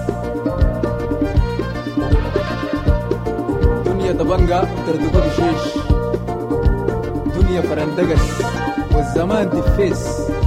دنيا دبنجة ترتقو بشيش، دنيا فرندقس والزمان دفيس.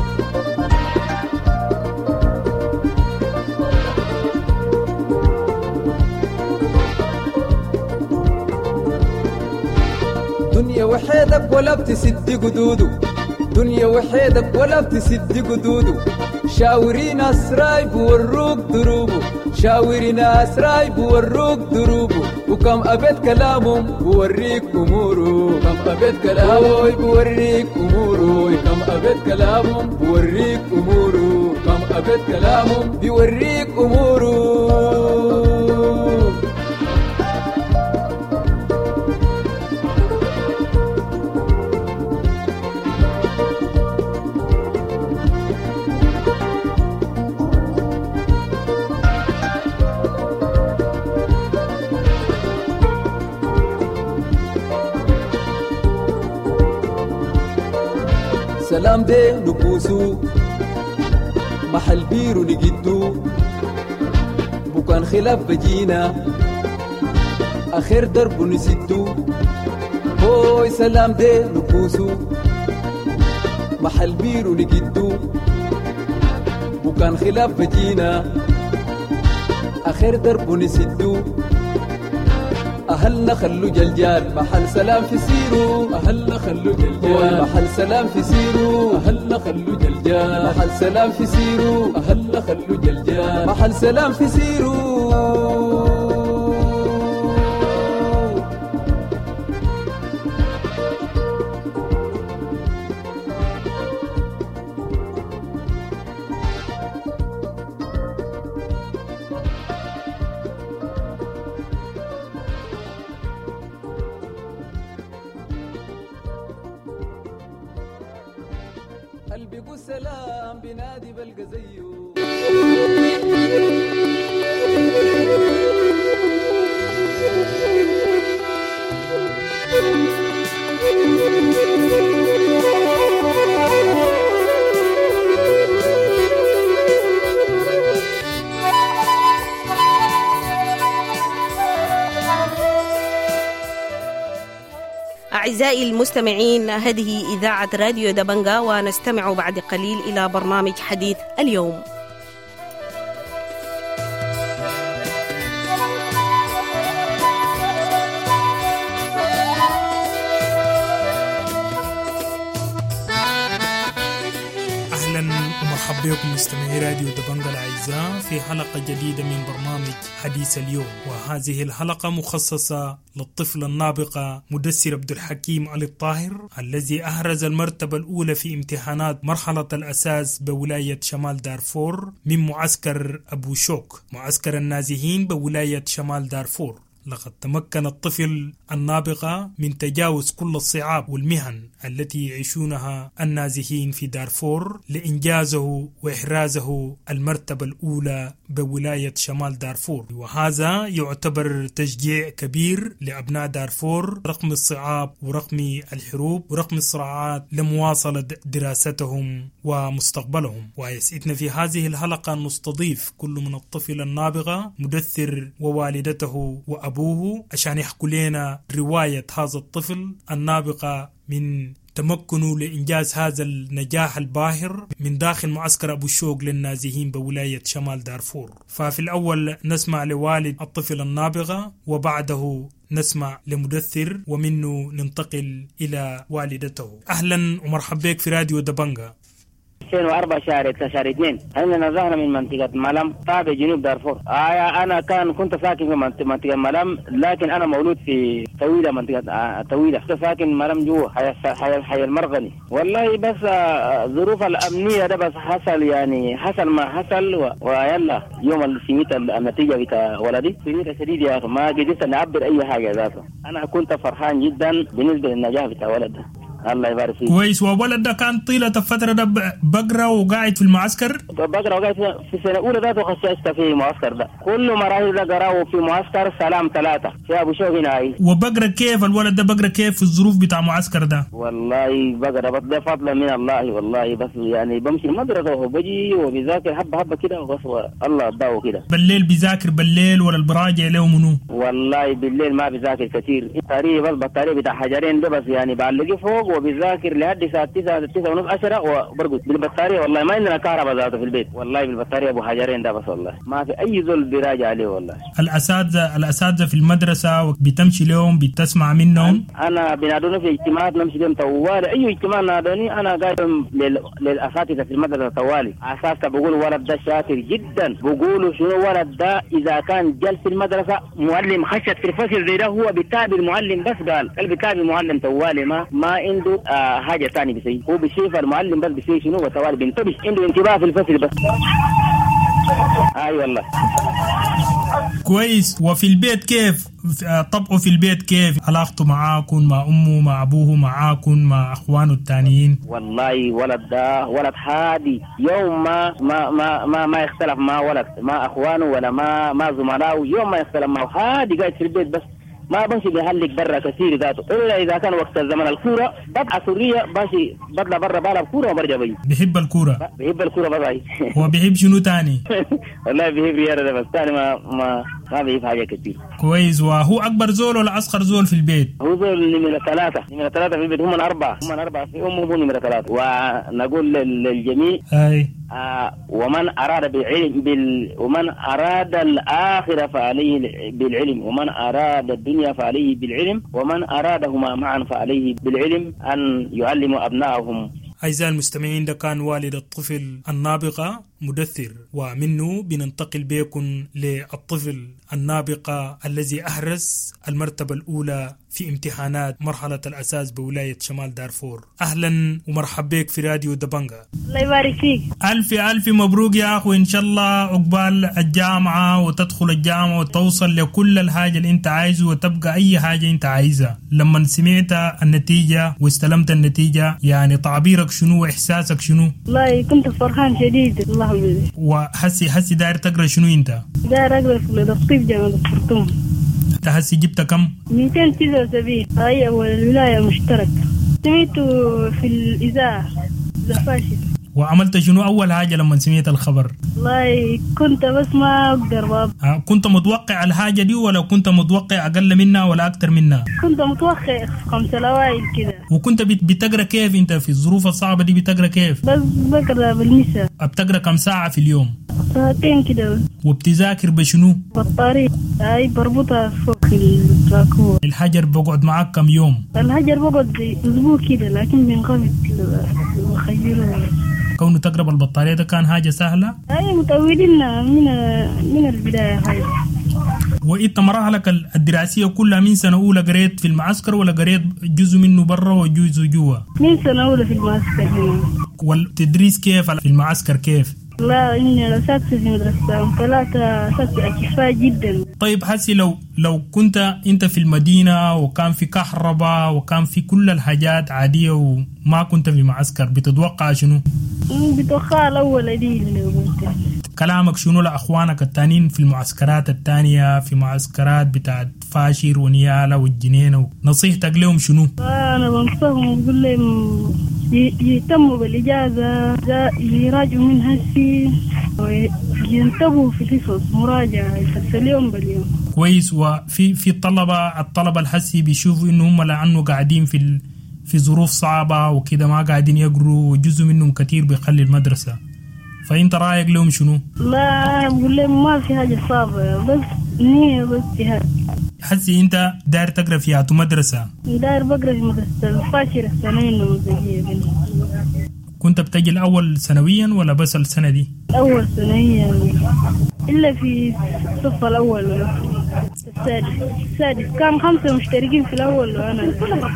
دنيا وحيدك ولا بتسد قدودو، دنيا وحيدك ولا بتسد قدودو، شاورين أسراي بوروك دروبو، شاورين أسراي بوروك دروبو، وكم أبد كلامهم بوريك أمورو، كم أبد كلامهم بوريك أمورو، كم أبد كلامهم بوريك أمورو، كم أبد كلامهم بوريك أمورو. سلام دي نبوسو محل بيرو نجدو، بكان خلاف بجينا آخر درب نسدو. هوي سلام دي نبوسو محل بيرو نجدو، بكان خلاف بجينا آخر درب نسدو. أهلنا خلو جلجال محل سلام في سيرو، أهلنا خلو جلجال محل سلام في سيرو، أهلنا خلو جلجال محل سلام في سيرو، أهلنا خلو جلجال محل سلام في سيرو. قلبي قو سلام بنادي بلقى زيو. أعزائي المستمعين، هذه إذاعة راديو دبنجة، ونستمع بعد قليل إلى برنامج حديث اليوم. أهلا ومرحبا بكم مستمعي راديو دبنجة الأعزاء في حلقة جديدة من برنامج حديث اليوم، وهذه الحلقة مخصصة للطفلة النابغة مدثر عبد الحكيم علي الطاهر، الذي أحرز المرتبة الأولى في امتحانات مرحلة الأساس بولاية شمال دارفور من معسكر أبو شوك، معسكر النازحين بولاية شمال دارفور. لقد تمكن الطفل النابغة من تجاوز كل الصعاب والمهن التي يعيشونها النازحين في دارفور لإنجازه وإحرازه المرتبة الأولى بولاية شمال دارفور، وهذا يعتبر تشجيع كبير لأبناء دارفور رغم الصعاب ورغم الحروب ورغم الصراعات لمواصلة دراستهم ومستقبلهم. ويسعدنا في هذه الحلقة أن نستضيف كل من الطفل النابغة مدثر ووالدته وأبوه عشان يحكوا لنا رواية هذا الطفل النابغة من تمكنوا لإنجاز هذا النجاح الباهر من داخل معسكر أبو الشوق للنازحين بولاية شمال دارفور. ففي الأول نسمع لوالد الطفل النابغة وبعده نسمع لمدثر ومنه ننتقل إلى والدته. أهلا ومرحبا بك في راديو دبنجا. 2004 شهر 2 أنا نزهنا من منطقة ملم تابع جنوب دارفور. أنا كنت ساكن في منطقة ملم، لكن أنا مولود في طويلة، منطقة طويلة. كنت ساكن ملم جوا حي المرغني. والله بس ظروف الأمنية ده بس حصل، يعني حصل ما حصل ويلا يوم سميت النتيجة بتاع ولدي سميت شديد يا أخي، ما قدرت نعبر أي حاجة ذاته. أنا كنت فرحان جدا بالنسبة للنجاح بتاع ولده. الله يبارك فيك. كويس. وولد ده كان طيلة الفترة ده بقرا وقاعد في المعسكر؟ بقرا وقاعد في سنة أولى ذاته خصصت في المعسكر ده. كل مراحل ده قراه في معسكر سلام 3 في أبو شوق هنا. وبقرا كيف الولد ده بقرا كيف في الظروف بتاع معسكر ده؟ والله بقرا بس ده فضلا من الله والله، بس يعني بمشي المدرسة وبجي وبذاكر حبة كده وبس الله أداه كده. بالليل بيذاكر بالليل ولا البراجع له منو؟ والله بالليل ما بيذاكر كثير، تقريبا بس بطارية بتاع حجرين ده بس، يعني بعلقه فوق وبيذاكر لحد الساعة 9 ونص 10 وبرقد بالبطارية. والله ما عندنا كهرباء ذاته في البيت، والله بالبطارية أبو حجرين ده بس، والله ما في أي زول بيراجع عليه. والله الأساتذة في المدرسة بتمشي لهم بتسمع منهم؟ أنا بنادوني في اجتماعات نمشي لهم طوالي، أي اجتماع نادوني أنا قاعد للأساتذة في المدرسة طوالي. أساتذة بقولوا ولد ده شاطر جدا، بقولوا شنو ولد ده إذا كان جلس في المدرسة معلم خشت في الفصل زي ده هو بيتابع المعلم بس، قال بيتابع المعلم طوالي ما عنده حاجة ثانية بيسوي، هو بيشوف المعلم بس بيسوي شنو وطوالي بينتبه، عنده انتباه في الفصل بس. والله كويس. وفي البيت كيف طبعه؟ في البيت كيف علاقته معاكم، مع أمه مع أبوه معاكم مع أخوانه التانيين؟ والله ولد ده ولد هادي، يوم ما يختلف مع ولد ما أخوانه ولا ما زملائه، يوم ما يختلف معه هادي قاعد في البيت بس، ما بمشي بيهلك برا كثير ذاته، إلا إذا كان وقت الزمن الكورة بطلع سورية بمشي بطلع برا بلعب كورة وبرجع بي. بيحب الكورة؟ بيحب الكورة بس. هو بيحب شنو تاني؟ والله بيحب رياضة بس، تاني ما بيحب حاجة كثير. كويس. وهو أكبر زول ولا أصغر زول في البيت؟ هو زول نمرة 3 في البيت، هم 4 في أمه هو نمرة 3. ونقول للجميع ومن أراد الآخرة فعليه بالعلم، ومن أراد الدنيا فعليه بالعلم، ومن أرادهما معا فعليه بالعلم أن يعلموا أبنائهم. أعزائي المستمعين، ده كان والد الطفل النابغة مدثر، ومنه بننتقل بكم للطفل النابغة الذي أحرز المرتبة الأولى في امتحانات مرحلة الأساس بولاية شمال دارفور. أهلا ومرحبا بك في راديو دبنجا. الله يبارك فيك. ألف مبروك يا أخو، إن شاء الله عقبال الجامعة وتدخل الجامعة وتوصل لكل الحاجة اللي أنت عايزه وتبقى أي حاجة أنت عايزها. لما سمعت النتيجة واستلمت النتيجة يعني تعبيرك شنو وإحساسك شنو؟ والله كنت فرحان شديد. الله يبارك. وحسي داير تقرأ شنو أنت؟ داير أقرأ في الطب جامعة الخرطوم. هسي جبت كم؟ 279. هاي أول الولاية المشتركة. سمعته في الإذاعة فاشل. وعملت شنو أول حاجة لما سمعت الخبر؟ والله كنت بس ما أقدر باب. كنت متوقع الحاجة دي ولا كنت متوقع أقل منها ولا أكتر منها؟ كنت متوقع 5 الأوائل كده. وكنت بتقرأ كيف أنت في الظروف الصعبة دي؟ بتقرأ كيف؟ بس بقرأ بالمساء. بتقرأ كم ساعة في اليوم؟ 2 كده. وبتذاكر بشنو؟ بالطريق هاي بربطها فوق التراكور. الحجر بقعد معك كم يوم؟ الحجر بقعد زي أسبوع كده، لكن بنخفض وخيره. كونه تقرب البطارية ده كان حاجة سهلة؟ هاي متعودين من البداية هاي. وإنت مراحلك الدراسية كلها من سنة أولى قريت في المعسكر ولا قريت جزء منه برا وجزء جوا؟ من سنة أولى في المعسكر هنا. والتدريس كيف في المعسكر كيف؟ لا إني أساتذة في مدرسة 3 أساتذة أكفاء جدا. طيب حسي لو كنت أنت في المدينة وكان في كهرباء وكان في كل الحاجات عادية وما كنت في معسكر بتتوقع شنو؟ بتوقع الأول دي اللي قلت. كلامك شنو لأخوانك التانيين في المعسكرات التانية في معسكرات بتاعت فاشر ونيالة والجنينة نصيحتك لهم شنو؟ أنا بنصحهم بقول لهم يهتموا بالإجازة يراجعوا من هسي وينتبهوا في قصص مراجعة يفصليهم باليوم كويس. وفي الطلبة الحسي بيشوفوا إنه هم لأنه قاعدين في ظروف صعبة وكده ما قاعدين يقروا وجزء منهم كتير بيخلي المدرسة، فأنت رأيك لهم شنو؟ لا بقول لهم ما في حاجة صعبة بس نية بس جهاد. حسي أنت داير تقرأ في مدرسة؟ داير بقرأ في مدرسة الفاشر السنين النموذجية. كنت بتجي الأول سنويا ولا بس السنة دي؟ أول سنويا إلا في الصف الأول ولا السادس كان 5 مشتركين في الأول وأنا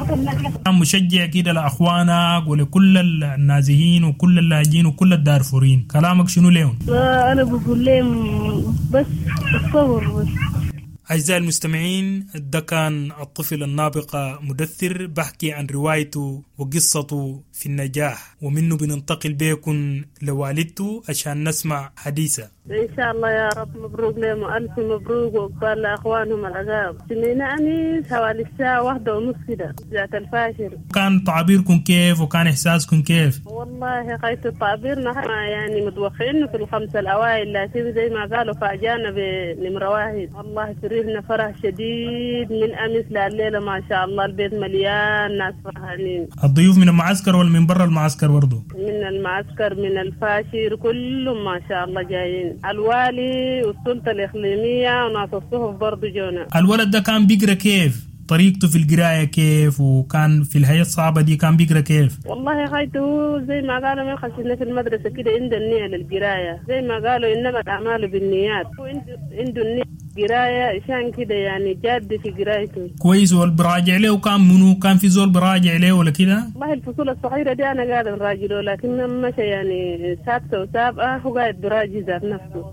مشجع كده لأخوانك ولكل النازحين وكل اللاجئين وكل الدارفورين، كلامك شنو لهم؟ لا أنا بقول لهم بس الصبر بس. أعزائي المستمعين، ده كان الطفل النابغة مدثر بحكي عن روايته وقصته في النجاح، ومنه بننتقل بيكم لوالدته عشان نسمع حديثه. إن شاء الله يا رب. مبروك لهم وألف مبروك وقبال لأخوانهم العذاب. سمينا أنيس حوالي الساعة 1:30 كده ذات الفاشر. كان تعبيركم كيف وكان إحساسكم كيف؟ والله قيت تعبيرنا يعني متوقعين في ال5 الأوائل، لكن زي ما قالوا فاجانا بنمرة 1. الله فرحنا فرح شديد من أمس لليلة ما شاء الله، البيت مليان ناس فرحانين. الضيوف من المعسكر ولا من برا المعسكر برضو؟ من المعسكر من الفاشر كلهم ما شاء الله جايين، الوالي والسلطة الإقليمية وناس الصحف برضو جونا. الولد ده كان بيقرأ كيف؟ طريقته في القراية كيف؟ وكان في الحياة الصعبة دي كان بيقرأ كيف؟ والله خايته زي ما قالوا ما خشنا في المدرسة كده عنده النية للقراية، زي ما قالوا إنما الأعمال بالنيات، عنده النية قراية عشان كده يعني جاد في قرايته. كويس. والبراجع له وكان منو؟ كان في زول براجع له ولا كده؟ والله الفصول الصغيرة دي أنا قاعد براجله، لكن مشى يعني سادسة وسابقة هو قاعد براجع ذات نفسه.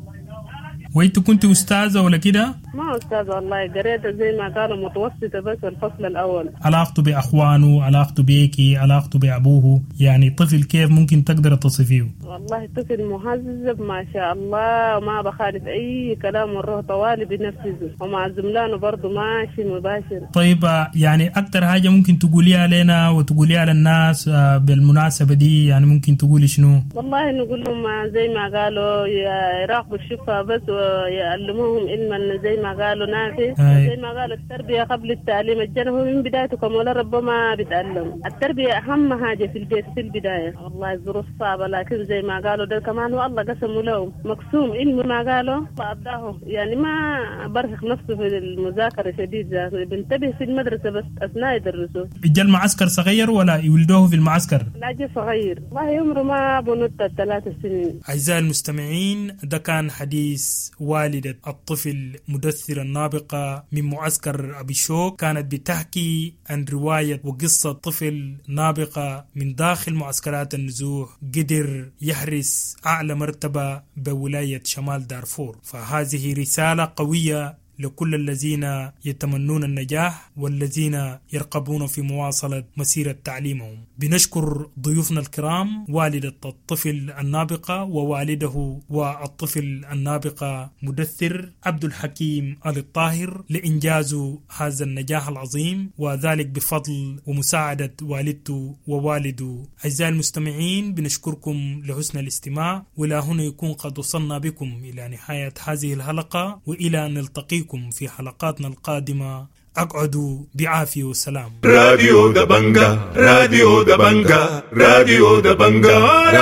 وانت كنت أستاذة ولا كده؟ ما أستاذ والله، قريت زي ما قالوا متوسطة بس الفصل الأول. علاقته بأخوانه، علاقته بيكي، علاقته بأبوه، يعني طفل كيف ممكن تقدر تصفيه؟ والله طفل مهذب ما شاء الله، وما بخالف أي كلام والروح طوالي بنفسه، ومع زملانه برضو ماشي مباشر. طيب يعني أكتر حاجة ممكن تقوليها لنا وتقوليها للناس بالمناسبة دي، يعني ممكن تقولي شنو؟ والله نقول لهم زي ما قالوا يراقبوا الشفا بس ويعلموهم علما زي ما قالوا نافي، زي ما قالوا التربية قبل التعليم، الجنه من بدايتكم ولا ربما بيتعلم. التربية أهم حاجة في البيت في البداية. والله الظروف صعبة، لكن زي ما قالوا ده كمان والله قسموا له مقسوم علم ما قالوا فأبداه، يعني ما برهق نفسه في المذاكرة شديد، بنتبه في المدرسة بس أثناء يدرسوه. الجل معسكر صغير ولا يولدوه في المعسكر؟ لا جل صغير، والله عمره ما بنط 3 سنين. أعزائي المستمعين، ده كان حديث والدة الطفل مدثر النابغة من معسكر أبي شوك، كانت بتحكي عن رواية وقصة طفل نابغة من داخل معسكرات النزوح قدر يحرس أعلى مرتبة بولاية شمال دارفور. فهذه رسالة قوية لكل الذين يتمنون النجاح والذين يرقبون في مواصلة مسيرة تعليمهم. بنشكر ضيوفنا الكرام، والدة الطفل النابغة ووالده والطفل النابغة مدثر عبد الحكيم آل الطاهر لإنجاز هذا النجاح العظيم، وذلك بفضل ومساعدة والدته ووالده. أعزائي المستمعين، بنشكركم لحسن الاستماع، وإلى هنا يكون قد وصلنا بكم إلى نهاية هذه الحلقة، وإلى أن نلتقيكم في حلقاتنا القادمة. أقعدوا بعافية وسلام. راديو دبنجا، راديو دبنجا، راديو دبنجا،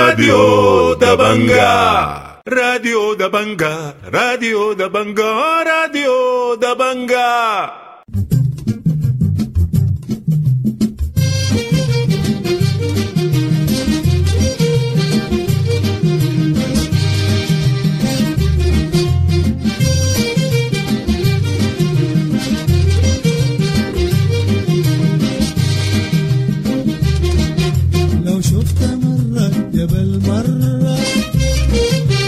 راديو دبنجا، راديو دبنجا، راديو دبنجا، راديو دبنجا. لو شفت مرة قبل مرة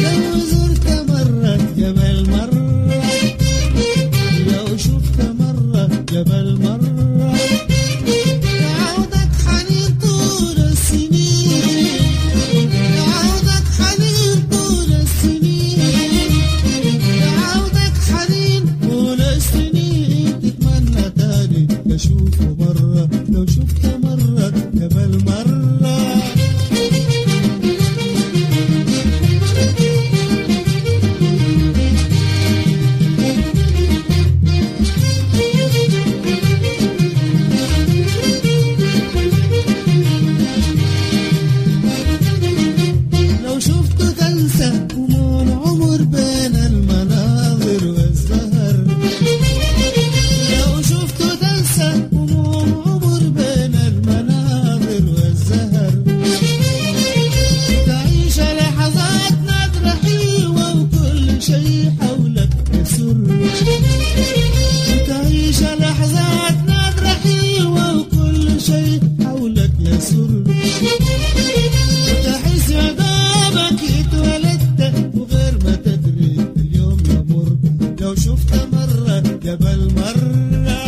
قبل مرة.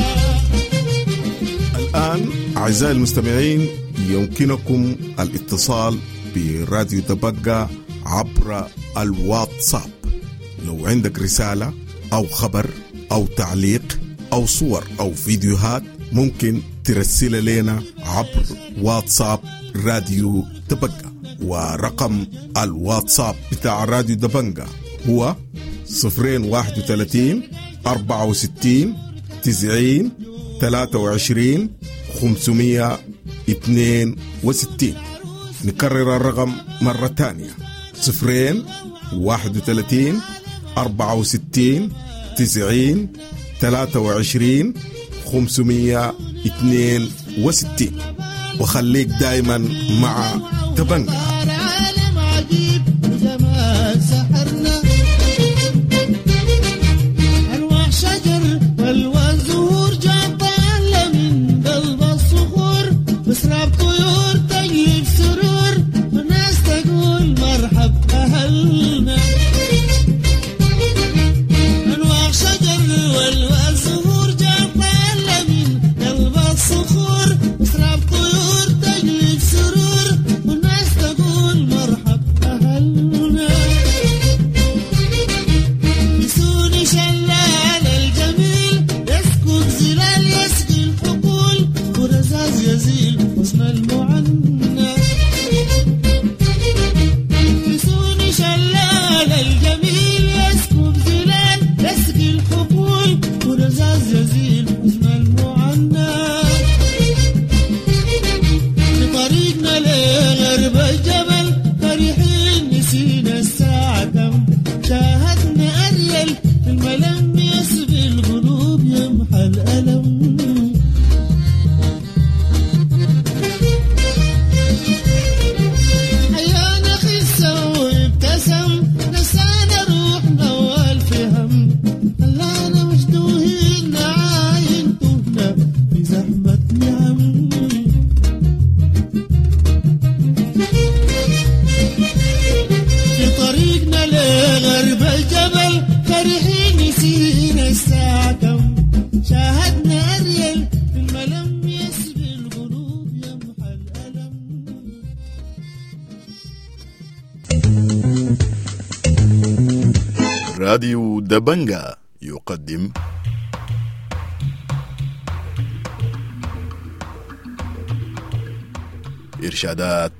الآن أعزائي المستمعين يمكنكم الاتصال براديو دبقة عبر الواتساب. لو عندك رسالة أو خبر أو تعليق أو صور أو فيديوهات ممكن ترسل لنا عبر واتساب راديو دبقة. ورقم الواتساب بتاع راديو دبقة هو 031 64 90 23 562. نكرر الرقم مرة تانية 031 64 90 23 562. وخليك دايما مع دبنجة. عالم عجيب وجمال سحرنا، أنواع شجر والوان زهور جعطالة من قلب الصخور، بسراب طيور تجلب سرور والناس تقول مرحب أهلنا. أنواع شجر والوان زهور جعطالة من قلب الصخور، بسراب طيور تجلب سرور والناس تقول مرحب أهلنا. يسوني شلال الجميل يسكب زلال يسقي الحقول، ورزاز يزيل حسن المعنى. يسوني شلال الجميل يسكب زلال يسقي الحقول، ورزاز يزيل حسن المعنى. طريقنا لغرب الجبل فرحين نسينا الساعة كم، شاهدنا أريل في الملم يسبي القلوب يمحى الألم. حيانا خسة وابتسم نسانا روحنا والفهم، خلانا مشدوهين نعاين تهنا في زحمة نعم. في طريقنا لغرب الجبل فرحين نسينا الساعة كم، شاهدنا أريل في الملم يسبي القلوب يمحى الألم. راديو دبنجة يقدم إرشادات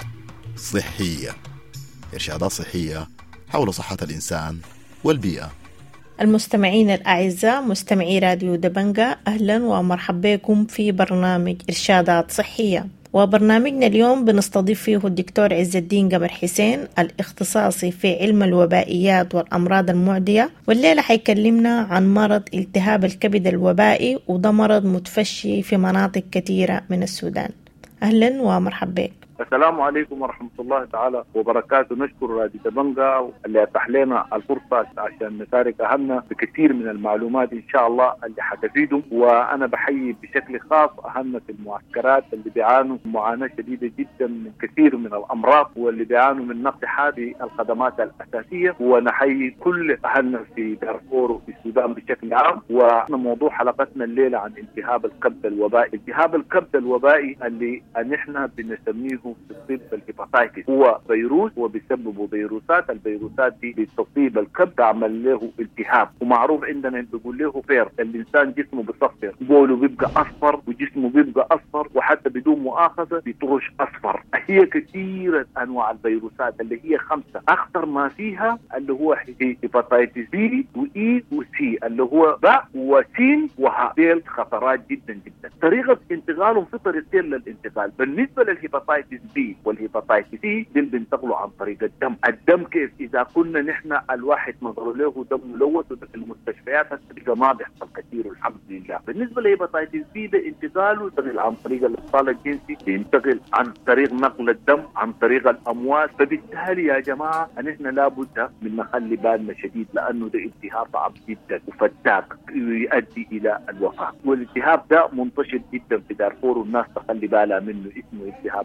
صحية. إرشادات صحية حول صحة الإنسان والبيئة. المستمعين الأعزاء مستمعي راديو دبنجة، أهلا ومرحبا بكم في برنامج إرشادات صحية. وبرنامجنا اليوم بنستضيف فيه الدكتور عز الدين قمر حسين الاختصاصي في علم الوبائيات والأمراض المعدية، والليلة حيكلمنا عن مرض التهاب الكبد الوبائي، وده مرض متفشي في مناطق كثيرة من السودان. أهلا ومرحبا بك. السلام عليكم ورحمة الله تعالى وبركاته. نشكر راديو دبنجة اللي أتاح لنا الفرصة عشان نشارك أهلنا بكثير من المعلومات إن شاء الله اللي حتفيدهم. وأنا بحيي بشكل خاص أهلنا في المعسكرات اللي بيعانوا معاناة شديدة جدا من كثير من الأمراض، واللي بيعانوا من نقص هذه الخدمات الأساسية. ونحيي كل أهلنا في دارفور وفي السودان بشكل عام. وموضوع حلقتنا الليلة عن التهاب الكبد الوبائي. التهاب الكبد الوبائي اللي نحن بنسميه في الطب الهيباتايتس هو فيروس وبيسببوا فيروسات. الفيروسات دي بتصيب الكبد تعمل له التهاب، ومعروف عندنا بيقول له فير. الانسان جسمه بيصفر، بوله بيبقى اصفر وجسمه بيبقى اصفر، وحتى بدون مؤاخذه بيطرش اصفر. هي كثيره انواع الفيروسات اللي هي 5. اخطر ما فيها اللي هو هيباتايتس بي واي وسي اللي هو باء وسين وهاء. ديل خطرات جدا جدا. طريقه انتقالهم في طريقتين للانتقال. بالنسبه للهيباتايتس بي والهيباتايتس سي دول بينتقلوا عن طريق الدم. الدم كيف؟ اذا كنا نحن الواحد نظر له دم ملوث وفي المستشفيات هسه ما بيحصل كثير والحمد لله. بالنسبه للهيباتايتس بي ده انتقاله ينتقل عن طريق الاتصال الجنسي، ينتقل عن طريق نقل الدم، عن طريق الامواج. فبالتالي يا جماعه نحن لابد من نخلي بالنا شديد، لانه ده التهاب صعب جدا وفتاك يؤدي الى الوفاه. والالتهاب ده منتشر جدا في دارفور والناس تخلي بالها منه. اسمه التهاب الكبد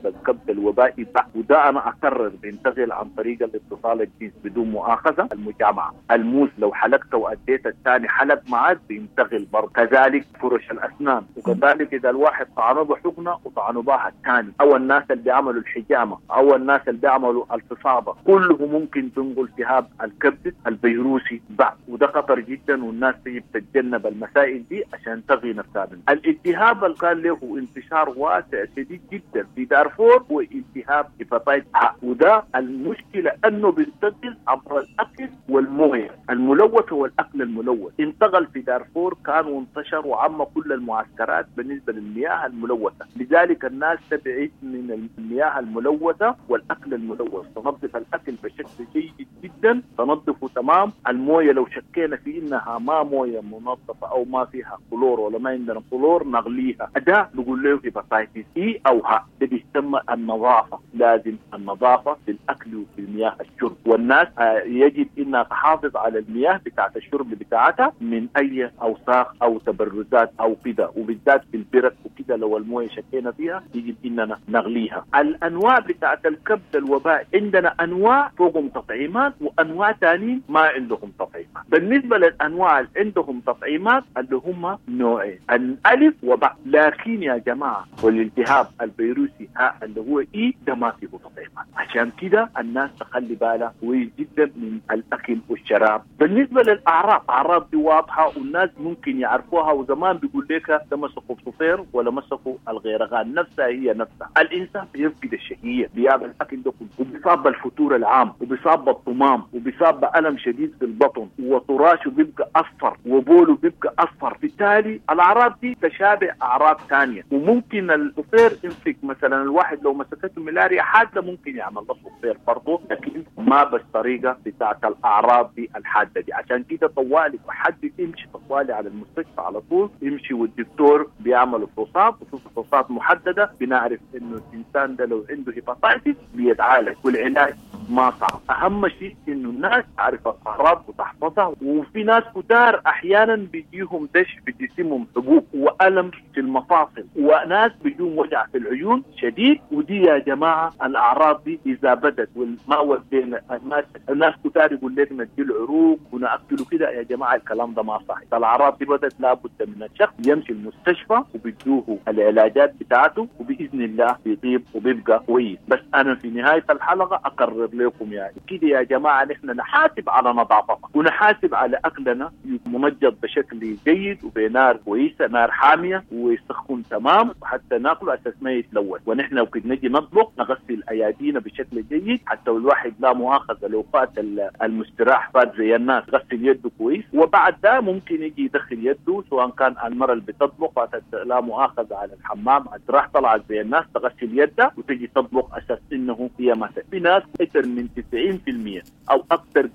الكبد الوبائي بعد. وده انا اكرر بينتقل عن طريق الاتصال الجنس بدون مؤاخذه، المجامعه. الموس لو حلقته واديت الثاني حلق معك بينتقل برضه. كذلك فرش الاسنان، وكذلك اذا الواحد طعنه بحقنه وطعنه بها الثاني، او الناس اللي بيعملوا الحجامه، او الناس اللي بيعملوا الفصاده، كله ممكن تنقل التهاب الكبد الفيروسي بعد. وده خطر جدا، والناس تجب تتجنب المسائل دي عشان تغي نفسها. الالتهاب اللي كان له انتشار واسع شديد جدا في دارفور هو التهاب هيباتيتس A، وده المشكله انه بينتقل عبر الاكل والمويه الملوثه والاكل الملوث. انتقل في دارفور كان وانتشر وعم كل المعسكرات بالنسبه للمياه الملوثه، لذلك الناس تبعد من المياه الملوثه والاكل الملوث. تنظف الاكل بشكل جيد جدا، تنظفه تمام. المويه لو شكينا في انها ما مويه منظفه او ما فيها كلور ولا ما عندنا كلور نغليها، ده نقول له هيباتيتس E او ها. ده بيسمى النظافه، لازم النظافه في الاكل وفي المياه الشرب. والناس يجب انها تحافظ على المياه بتاعه الشرب بتاعتها من اي اوساخ او تبرزات او كده، وبالذات في البرد وكده لو المويه شكينا فيها يجب اننا نغليها. الانواع بتاعه الكبد الوبائي عندنا انواع فوقهم تطعيمات وانواع ثانيين ما عندهم تطعيمات. بالنسبه للانواع اللي عندهم تطعيمات اللي هم نوعين، الالف وباء. لكن يا جماعه والالتهاب الفيروسي اللي هو E ده ما فيه تطعيمات، عشان كده الناس تخلي بالها كويس جدا من الاكل والشراب. بالنسبه للاعراض، اعراض دي واضحه والناس ممكن يعرفوها، وزمان بيقول لك ده مسكوا صفير ولا مسكوا الغيرغان، نفسها هي نفسها. الانسان بيفقد الشهيه، بيعمل الاكل ده كله، وبيصاب بالفتور العام، وبيصاب بالطمام، وبيصاب بالم شديد في البطن، وطراشه بيبقى اصفر، وبوله بيبقى اصفر. بالتالي الاعراض دي تشابه اعراض ثانيه، وممكن الصفير يمسك مثلا الواحد لو مسكته ملاريا حاده ممكن يعمل له صفير برضه، لكن ما بالطريقه بتاعت الاعراض دي الحاده دي. عشان كده طوالي حد يمشي طوالي على المستشفى على طول، يمشي والدكتور بيعمل فحوصات وفحوصات محدده، بنعرف انه الانسان ده لو عنده هيباتيتس بيتعالج، والعلاج ما صعب. اهم شيء انه الناس تعرف الاعراض وتحفظها. وفي ناس كتار احيانا بيجيهم دش في جسمهم، حبوب والم في المفاصل، وناس بيجيهم وجع في العيون شديد. ودي يا جماعه الاعراض دي اذا بدت والما ودينا الناس كتار يقول لك ندي العروق وناكله كده، يا جماعه الكلام ده ما صحيح. الاعراض دي بدت لابد من الشخص يمشي المستشفى وبيدوه العلاجات بتاعته، وباذن الله بيطيب وبيبقى كويس. بس انا في نهايه الحلقه اقرر لكم يعني كده يا جماعه نحن نحاسب على نظافتنا، ونحاسب على اكلنا منجد بشكل جيد وبنار كويسه، نار حاميه ويسخن تمام، وحتى ناكله اساس ما يتلوث. ونحن وكده نجي نطبخ نغسل ايادينا بشكل جيد، حتى الواحد لا مؤاخذه لو فات المستراح فات زي الناس غسل يده كويس، وبعد ده ممكن يجي يدخل يده، سواء كان المرأة اللي بتطبخ فاتت لا مؤاخذه على الحمام راح طلعت زي الناس تغسل يدها وتجي تطبخ اساس انه هي مثلا. في ناس اكثر من 90% او اكثر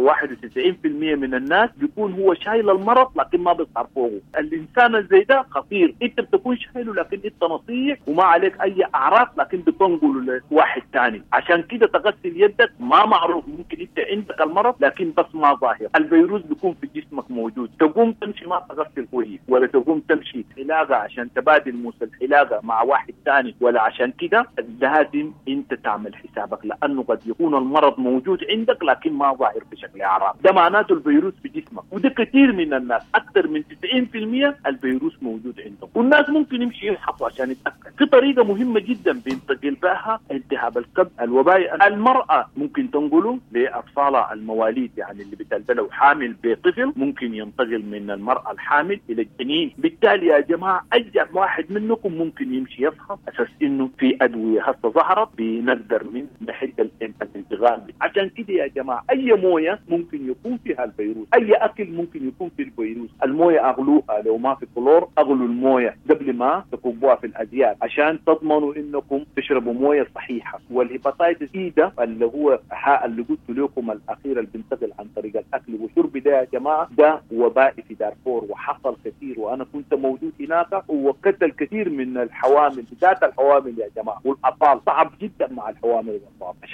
91% من الناس بيكون هو شايل المرض لكن ما بيظهر فوقه. الانسان زي ده خطير، انت بتكون شايله لكن انت نصيح وما عليك اي اعراض، لكن بتنقله لواحد ثاني. عشان كده تغسل يدك، ما معروف ممكن انت عندك المرض لكن بس ما ظاهر. الفيروس بيكون في جسمك موجود، تقوم تمشي ما تغسل كويس، ولا تقوم تمشي حلاقه عشان تبادل موس الحلاقه مع واحد ثاني، ولا عشان كده لازم انت تعمل حسابك، لانه قد يكون المرض موجود عندك لكن ما ظاهر بشكل اعراض. ده معناته الفيروس في جسمك، وده كثير من الناس اكثر من 90% الفيروس موجود عندهم. والناس ممكن يمشي يفحصوا عشان يتاكد. في طريقه مهمه جدا بينتقل بها التهاب الكبد الوبائي. المراه ممكن تنقله لاطفالها المواليد، يعني اللي بتلبلوا حامل بطفل ممكن ينتقل من المراه الحامل الى الجنين. بالتالي يا جماعه اي واحد منكم ممكن يمشي يفحص اساس انه في ادويه هسه ظهرت بنقدر من ناحيه الانتقال. عشان كده يا جماعه اي مويه ممكن يكون فيها الفيروس، اي اكل ممكن يكون فيه الفيروس. المويه اغلوها، لو ما في كلور اغلوا المويه قبل ما تكبوها في الازياء عشان تضمنوا انكم تشربوا مويه صحيحه. والهيباتيتس E ده اللي هو اللي قلت لكم الاخير اللي بينتقل عن طريق الاكل والشرب ده يا جماعه، ده وبائي في دارفور وحصل كثير، وانا كنت موجود هناك وقتل كثير من الحوامل، بالذات الحوامل يا جماعه والاطفال. صعب جدا مع الحوامل والاطفال. عشان كده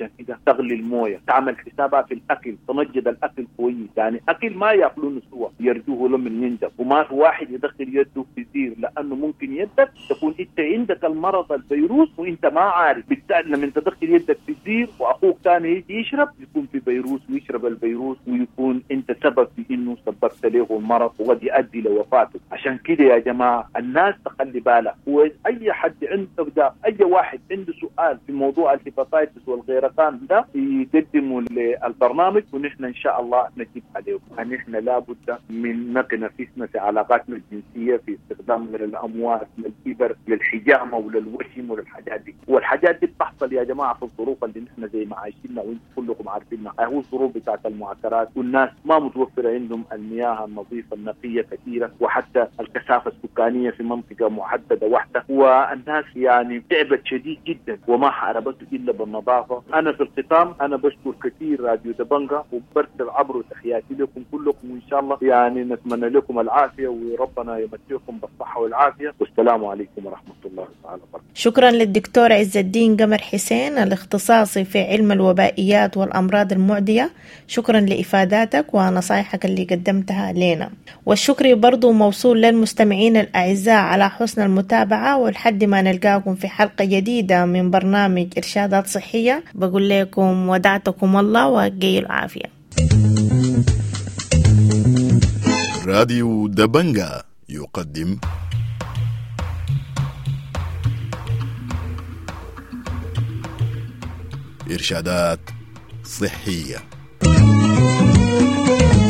تغلي المويه، تعمل حسابها في الاكل، تنجد الاكل كويس، يعني اكل ما ياكلونه سوا يرجوه لمن ينجب، وما في واحد يدخل يده في الزير لانه ممكن يدك تكون انت عندك المرض الفيروس وانت ما عارف، بالتالي لما تدخل يدك في الزير واخوك ثاني يجي يشرب يكون في فيروس ويشرب الفيروس ويكون انت سبب في انه سببت له المرض وقد يؤدي لوفاته. عشان كده يا جماعه الناس تخلي بالها، واي حد عنده ده، اي واحد عنده سؤال في موضوع الهيباتيتس والغيرتان ده يقدموا للبرنامج ونحن ان شاء الله نجيب عليه. نحن لابد من نتنافسنا في علاقاتنا الجنسيه في استخدام الاموات للإبر للحجامه وللوشم وللحاجات دي، والحاجات دي بتحصل يا جماعه في الظروف اللي نحن زي ما عايشينها وانتم كلكم عارفينها، هو الظروف بتاعت المعسكرات والناس ما متوفره عندهم المياه النظيفه النقيه كثيره، وحتى الكثافه السكانيه في منطقه محدده واحده، والناس يعني تعبت شديد جدا وما حاربته الا بالنظافه. انا في الختام انا بشكر كثير راديو دبنجا وبرسل عبر تحياتي لكم كلكم، وان شاء الله يعني نتمنى لكم العافيه وربنا يمتعكم بالصحه والعافيه، والسلام عليكم ورحمه الله تعالى وبركاته. شكرا للدكتور عز الدين قمر حسين الاختصاصي في علم الوبائيات والامراض المعديه، شكرا لافاداتك ونصائحك اللي قدمتها لنا، والشكر برضو موصول للمستمعين الاعزاء على حسن المتابعه، ولحد ما نلقاكم في حلقه جديده من برنامج ارشادات صحيه بقول لكم ودعتكم الله وقي العافيه. راديو دبنجا يقدم إرشادات صحية.